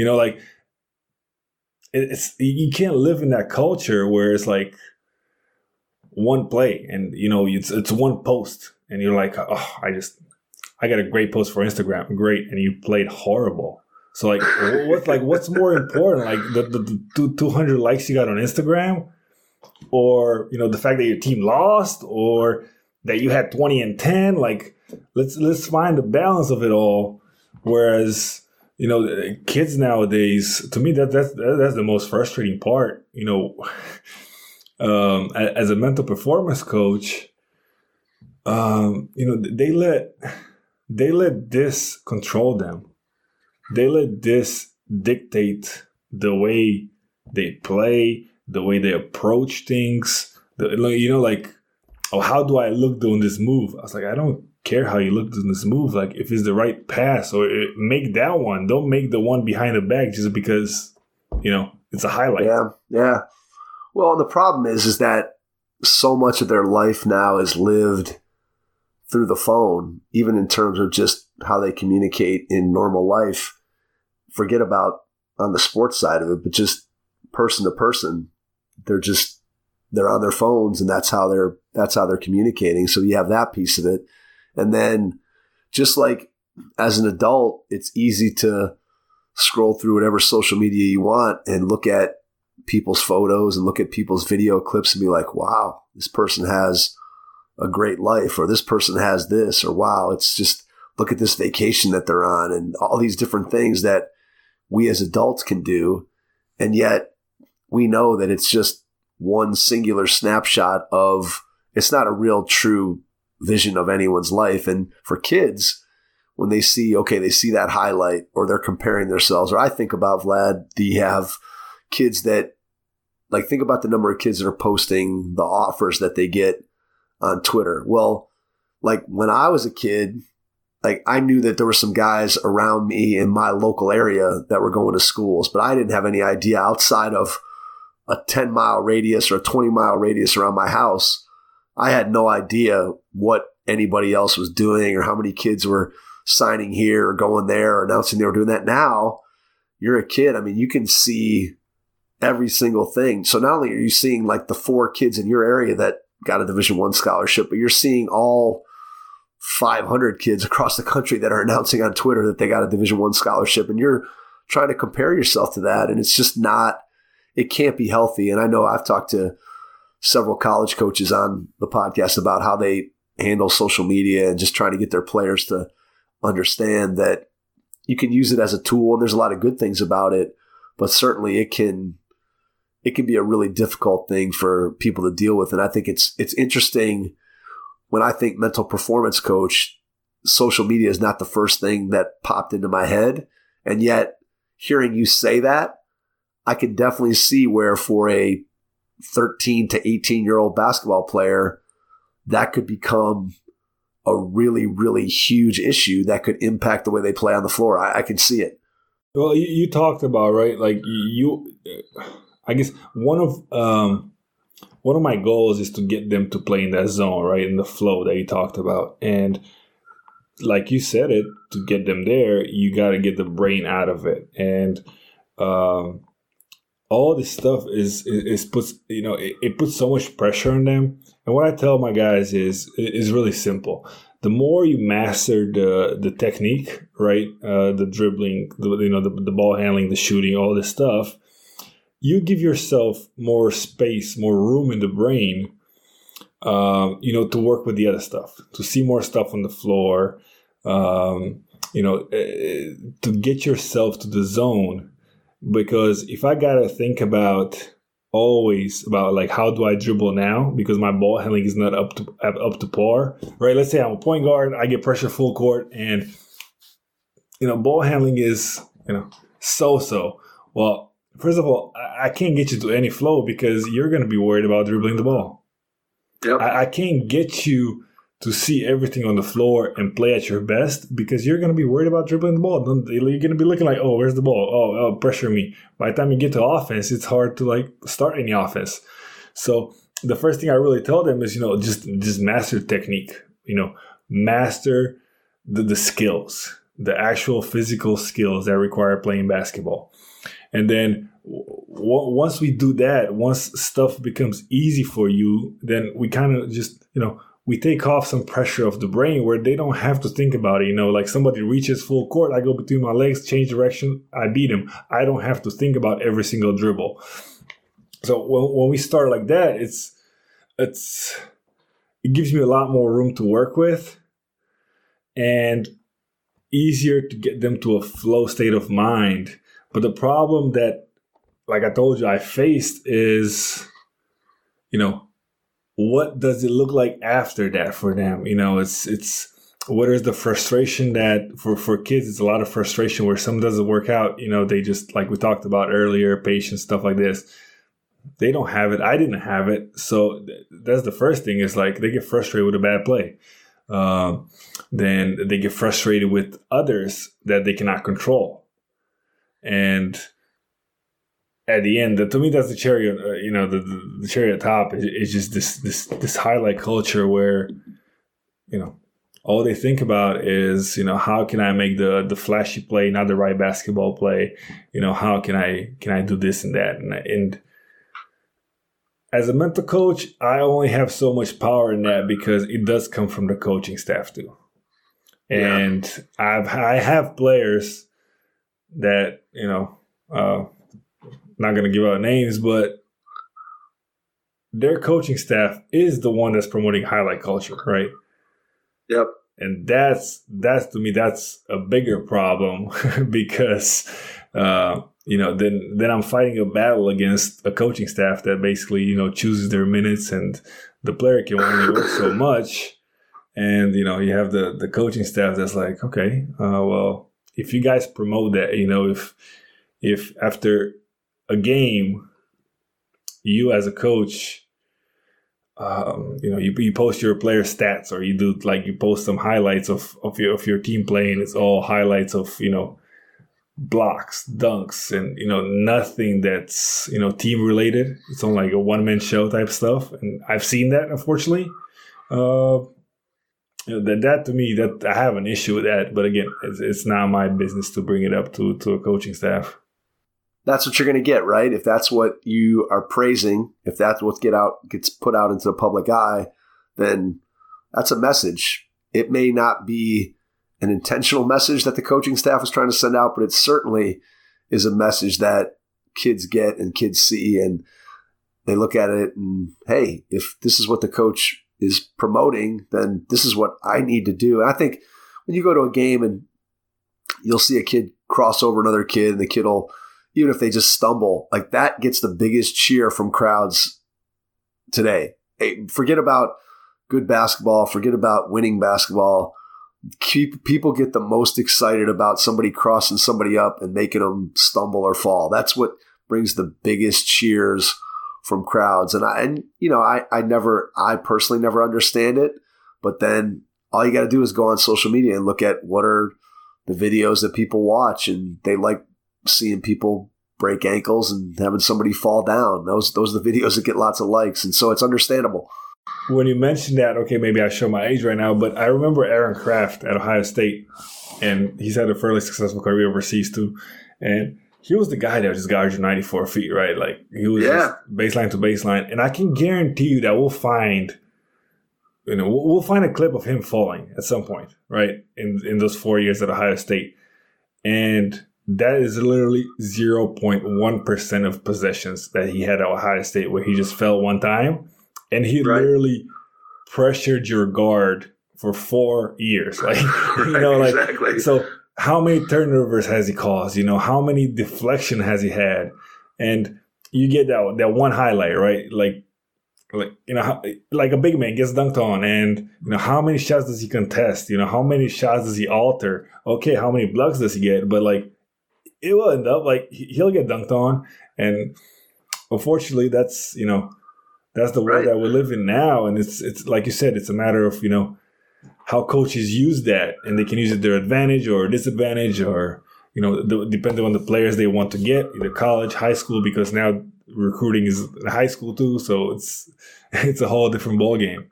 It's you can't live in that culture where it's like one play and it's one post and you're like, oh, I got a great post for Instagram, great, and you played horrible. So what's more important, like the 200 likes you got on Instagram, or the fact that your team lost, or that you had 20 and 10? Like, let's find the balance of it all. Whereas kids nowadays, to me, that's the most frustrating part. As a mental performance coach, they let this control them. They let this dictate the way they play, the way they approach things. How do I look doing this move? I was like, I don't care how you look doing this move. Like, if it's the right pass, or make that one. Don't make the one behind the back just because, it's a highlight. Yeah. Well, and the problem is that so much of their life now is lived through the phone, even in terms of just how they communicate in normal life. Forget about on the sports side of it, but just person to person, they're on their phones, and that's how they're communicating. So you have that piece of it. And then just like as an adult, it's easy to scroll through whatever social media you want and look at people's photos and look at people's video clips and be like, wow, this person has a great life, or this person has this, or wow, it's just look at this vacation that they're on, and all these different things that we as adults can do. And yet we know that it's just one singular snapshot of, it's not a real true vision of anyone's life. And for kids, when they see that highlight, or they're comparing themselves, or I think about, Vlad, do you have kids that, like, think about the number of kids that are posting the offers that they get on Twitter. Well, like when I was a kid, like I knew that there were some guys around me in my local area that were going to schools, but I didn't have any idea outside of a 10-mile radius or a 20-mile radius around my house. I had no idea what anybody else was doing, or how many kids were signing here or going there or announcing they were doing that. Now you're a kid. I mean, you can see every single thing. So not only are you seeing like the 4 kids in your area that got a Division I scholarship, but you're seeing all 500 kids across the country that are announcing on Twitter that they got a Division I scholarship, and you're trying to compare yourself to that. And it's just not, it can't be healthy. And I know I've talked to several college coaches on the podcast about how they handle social media and just trying to get their players to understand that you can use it as a tool, and there's a lot of good things about it, but certainly it can be a really difficult thing for people to deal with. And I think it's interesting when I think mental performance coach, social media is not the first thing that popped into my head. And yet hearing you say that, I can definitely see where for a 13 to 18-year-old basketball player, that could become a really, really huge issue that could impact the way they play on the floor. I can see it. Well, you talked about, right, like I guess one of my goals is to get them to play in that zone, right, in the flow that you talked about. And like you said it, to get them there, you got to get the brain out of it. And all this stuff is puts, it puts so much pressure on them. And what I tell my guys is really simple. The more you master the technique, right, the dribbling, the ball handling, the shooting, all this stuff, you give yourself more space, more room in the brain, to work with the other stuff, to see more stuff on the floor, to get yourself to the zone. Because if I got to think always about like, how do I dribble now? Because my ball handling is not up to par, right? Let's say I'm a point guard, I get pressure full court, and, ball handling is, so-so. Well, first of all, I can't get you to any flow because you're going to be worried about dribbling the ball. Yep. I can't get you to see everything on the floor and play at your best because you're going to be worried about dribbling the ball. You're going to be looking like, oh, where's the ball? Oh, pressure me. By the time you get to offense, it's hard to like start any offense. So the first thing I really tell them is, just master technique, master the skills, the actual physical skills that require playing basketball. And then once we do that, once stuff becomes easy for you, then we kind of just, we take off some pressure off the brain where they don't have to think about it. Like somebody reaches full court, I go between my legs, change direction, I beat him. I don't have to think about every single dribble. So when we start like that, it gives me a lot more room to work with and easier to get them to a flow state of mind. But the problem that, like I told you, I faced is, what does it look like after that for them? It's what is the frustration that for kids, it's a lot of frustration where something doesn't work out. They just, like we talked about earlier, patience, stuff like this. They don't have it. I didn't have it. So that's the first thing is like they get frustrated with a bad play. Then they get frustrated with others that they cannot control. And at the end, to me, that's the cherry. The cherry at top is just this highlight culture where, all they think about is, how can I make the flashy play, not the right basketball play? How can I do this and that? And as a mental coach, I only have so much power in that because it does come from the coaching staff too. And I have players that, not going to give out names, but their coaching staff is the one that's promoting highlight culture, right? Yep. And that's to me, that's a bigger problem because, then I'm fighting a battle against a coaching staff that basically, chooses their minutes, and the player can only work so much. And, you have the coaching staff that's like, okay, well, if you guys promote that, if after a game, you as a coach, you post your player stats, or you post some highlights of your team playing. It's all highlights of, blocks, dunks, and, nothing that's, team related. It's on like a one-man show type stuff. And I've seen that, unfortunately. That to me, that I have an issue with that. But again, it's not my business to bring it up to a coaching staff. That's what you're going to get, right? If that's what you are praising, if that's what gets put out into the public eye, then that's a message. It may not be an intentional message that the coaching staff is trying to send out, but it certainly is a message that kids get and kids see, and they look at it and, hey, if this is what the coach is promoting, then this is what I need to do. And I think when you go to a game and you'll see a kid cross over another kid, and the kid will, even if they just stumble, like that gets the biggest cheer from crowds today. Hey, forget about good basketball. Forget about winning basketball. People get the most excited about somebody crossing somebody up and making them stumble or fall. That's what brings the biggest cheers from crowds. And I personally never understand it. But then all you got to do is go on social media and look at what are the videos that people watch, and they like seeing people break ankles and having somebody fall down. Those are the videos that get lots of likes. And so it's understandable. When you mentioned that, okay, maybe I show my age right now, but I remember Aaron Kraft at Ohio State, and he's had a fairly successful career overseas too. And he was the guy that just guarded 94 feet, right? Like he was just baseline to baseline. And I can guarantee you that we'll find a clip of him falling at some point, right? In those 4 years at Ohio State. And that is literally 0.1% of possessions that he had at Ohio State where he just fell one time. And he literally pressured your guard for 4 years. Like, exactly. So how many turnovers has he caused? How many deflection has he had? And you get that one highlight, right? Like a big man gets dunked on, and how many shots does he contest? How many shots does he alter? Okay, how many blocks does he get? But like, it will end up like he'll get dunked on, and unfortunately, that's that's the world that we live in now. And it's like you said, it's a matter of how coaches use that, and they can use it to their advantage or disadvantage, or depending on the players they want to get, either college, high school, because now recruiting is high school too, so it's a whole different ball game.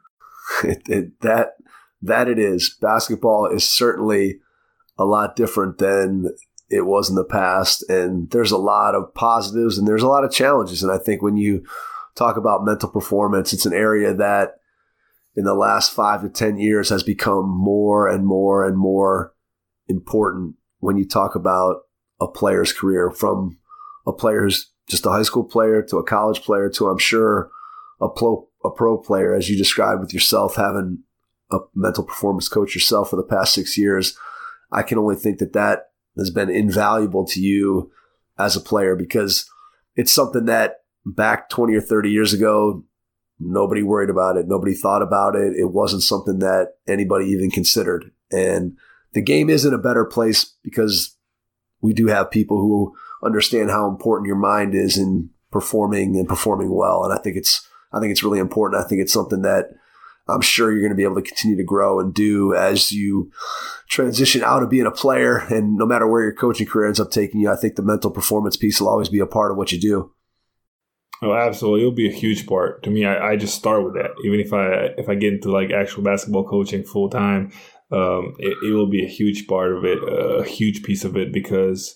That it is. Basketball is certainly a lot different than it was in the past, and there's a lot of positives and there's a lot of challenges. And I think when you talk about mental performance, it's an area that in the last 5 to 10 years has become more and more and more important when you talk about a player's career, from a player who's just a high school player to a college player to, I'm sure, a pro player, as you described with yourself, having a mental performance coach yourself for the past 6 years. I can only think that has been invaluable to you as a player, because it's something that back 20 or 30 years ago, nobody worried about it. Nobody thought about it. It wasn't something that anybody even considered. And the game is in a better place because we do have people who understand how important your mind is in performing well. And I think it's really important. I think it's something that I'm sure you're going to be able to continue to grow and do as you transition out of being a player. And no matter where your coaching career ends up taking you, I think the mental performance piece will always be a part of what you do. Oh, absolutely. It'll be a huge part. To me, I just start with that. Even if I get into like actual basketball coaching full time, it will be a huge part of it, a huge piece of it, because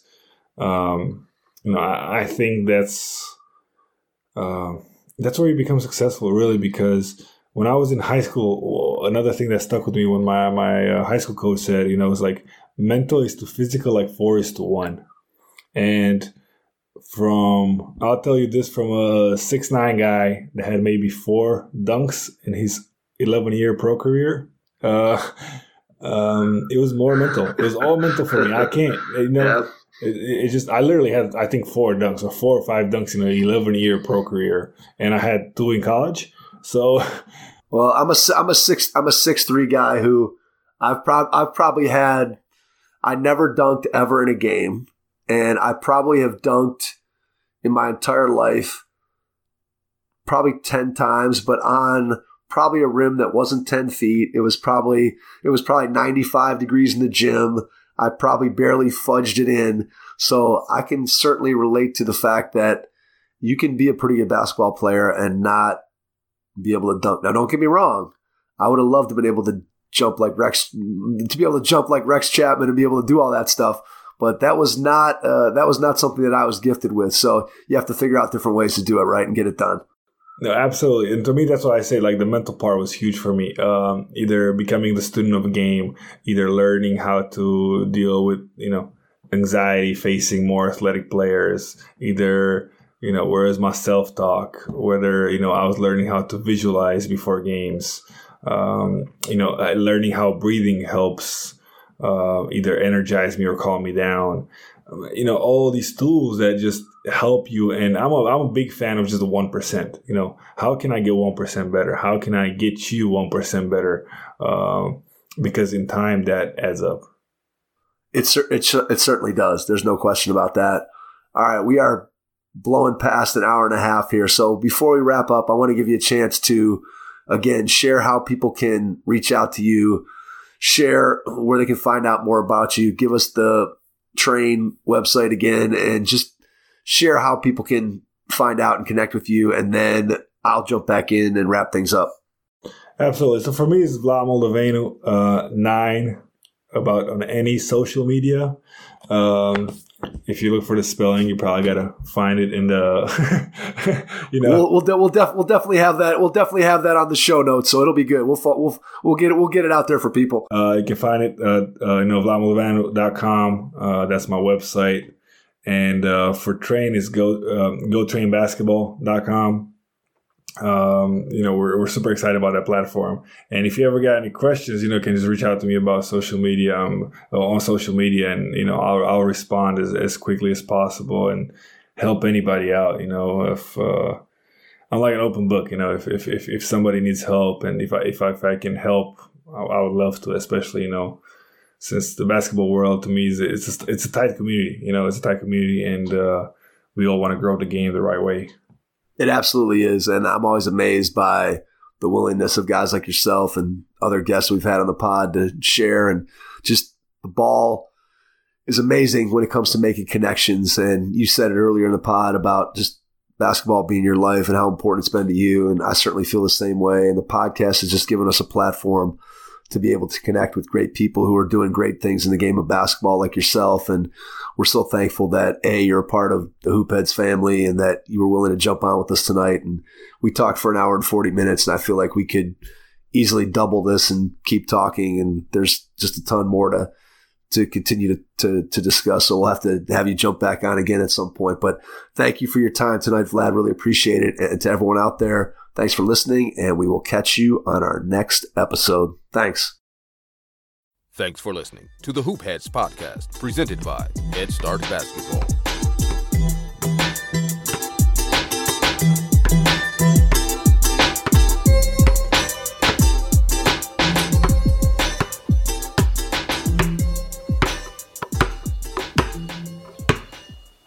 I think that's where you become successful, really. Because when I was in high school, another thing that stuck with me when my high school coach said, it's like mental is to physical like 4:1, and I'll tell you this, from a 6'9" guy that had maybe 4 dunks in his 11-year pro career. It was more mental. It was all mental for me. I can't, it just, I literally had, I think 4 dunks or 4 or 5 dunks in an 11-year pro career, and I had 2 in college. So, well, I'm a 6'3" guy who I've probably had, I never dunked ever in a game, and I probably have dunked in my entire life probably 10 times, but on probably a rim that wasn't 10 feet. It was probably 95 degrees in the gym. I probably barely fudged it in. So I can certainly relate to the fact that you can be a pretty good basketball player and not be able to dunk. Now, don't get me wrong. I would have loved to have been able to jump like Rex Chapman and be able to do all that stuff. But that was not something that I was gifted with. So you have to figure out different ways to do it right and get it done. No, absolutely. And to me, that's why I say, like, the mental part was huge for me. Either becoming the student of a game, either learning how to deal with, anxiety facing more athletic players, either, where is my self-talk, whether, I was learning how to visualize before games, learning how breathing helps either energize me or calm me down. All these tools that just help you. And I'm a big fan of just the 1%. How can I get 1% better? How can I get you 1% better? Because in time that adds up. It certainly does. There's no question about that. All right, we are blowing past an hour and a half here. So before we wrap up, I want to give you a chance to, again, share how people can reach out to you, share where they can find out more about you, give us the Train website again, and just share how people can find out and connect with you, and then I'll jump back in and wrap things up. Absolutely. So for me, it's Vlad Moldavenu 9 on any social media. If you look for the spelling, you probably gotta find it in the. We'll definitely have that. We'll definitely have that on the show notes, so it'll be good. We'll get it out there for people. You can find it VladMoldavenu.com. That's my website, and for Train is GoTrainBasketball.com. We're super excited about that platform. And if you ever got any questions, can just reach out to me about social media, on social media, and, I'll respond as quickly as possible and help anybody out. If I'm like an open book, if somebody needs help, and if I can help, I would love to, especially, since the basketball world to me it's a tight community, it's a tight community, and we all want to grow the game the right way. It absolutely is. And I'm always amazed by the willingness of guys like yourself and other guests we've had on the pod to share. And just the ball is amazing when it comes to making connections. And you said it earlier in the pod about just basketball being your life and how important it's been to you. And I certainly feel the same way. And the podcast has just given us a platform to be able to connect with great people who are doing great things in the game of basketball like yourself. And we're so thankful that, A, you're a part of the Hoopheads family and that you were willing to jump on with us tonight. And we talked for an hour and 40 minutes, and I feel like we could easily double this and keep talking. And there's just a ton more to continue to discuss. So we'll have to have you jump back on again at some point. But thank you for your time tonight, Vlad. Really appreciate it. And to everyone out there, thanks for listening, and we will catch you on our next episode. Thanks. Thanks for listening to the Hoopheads podcast, presented by Head Start Basketball.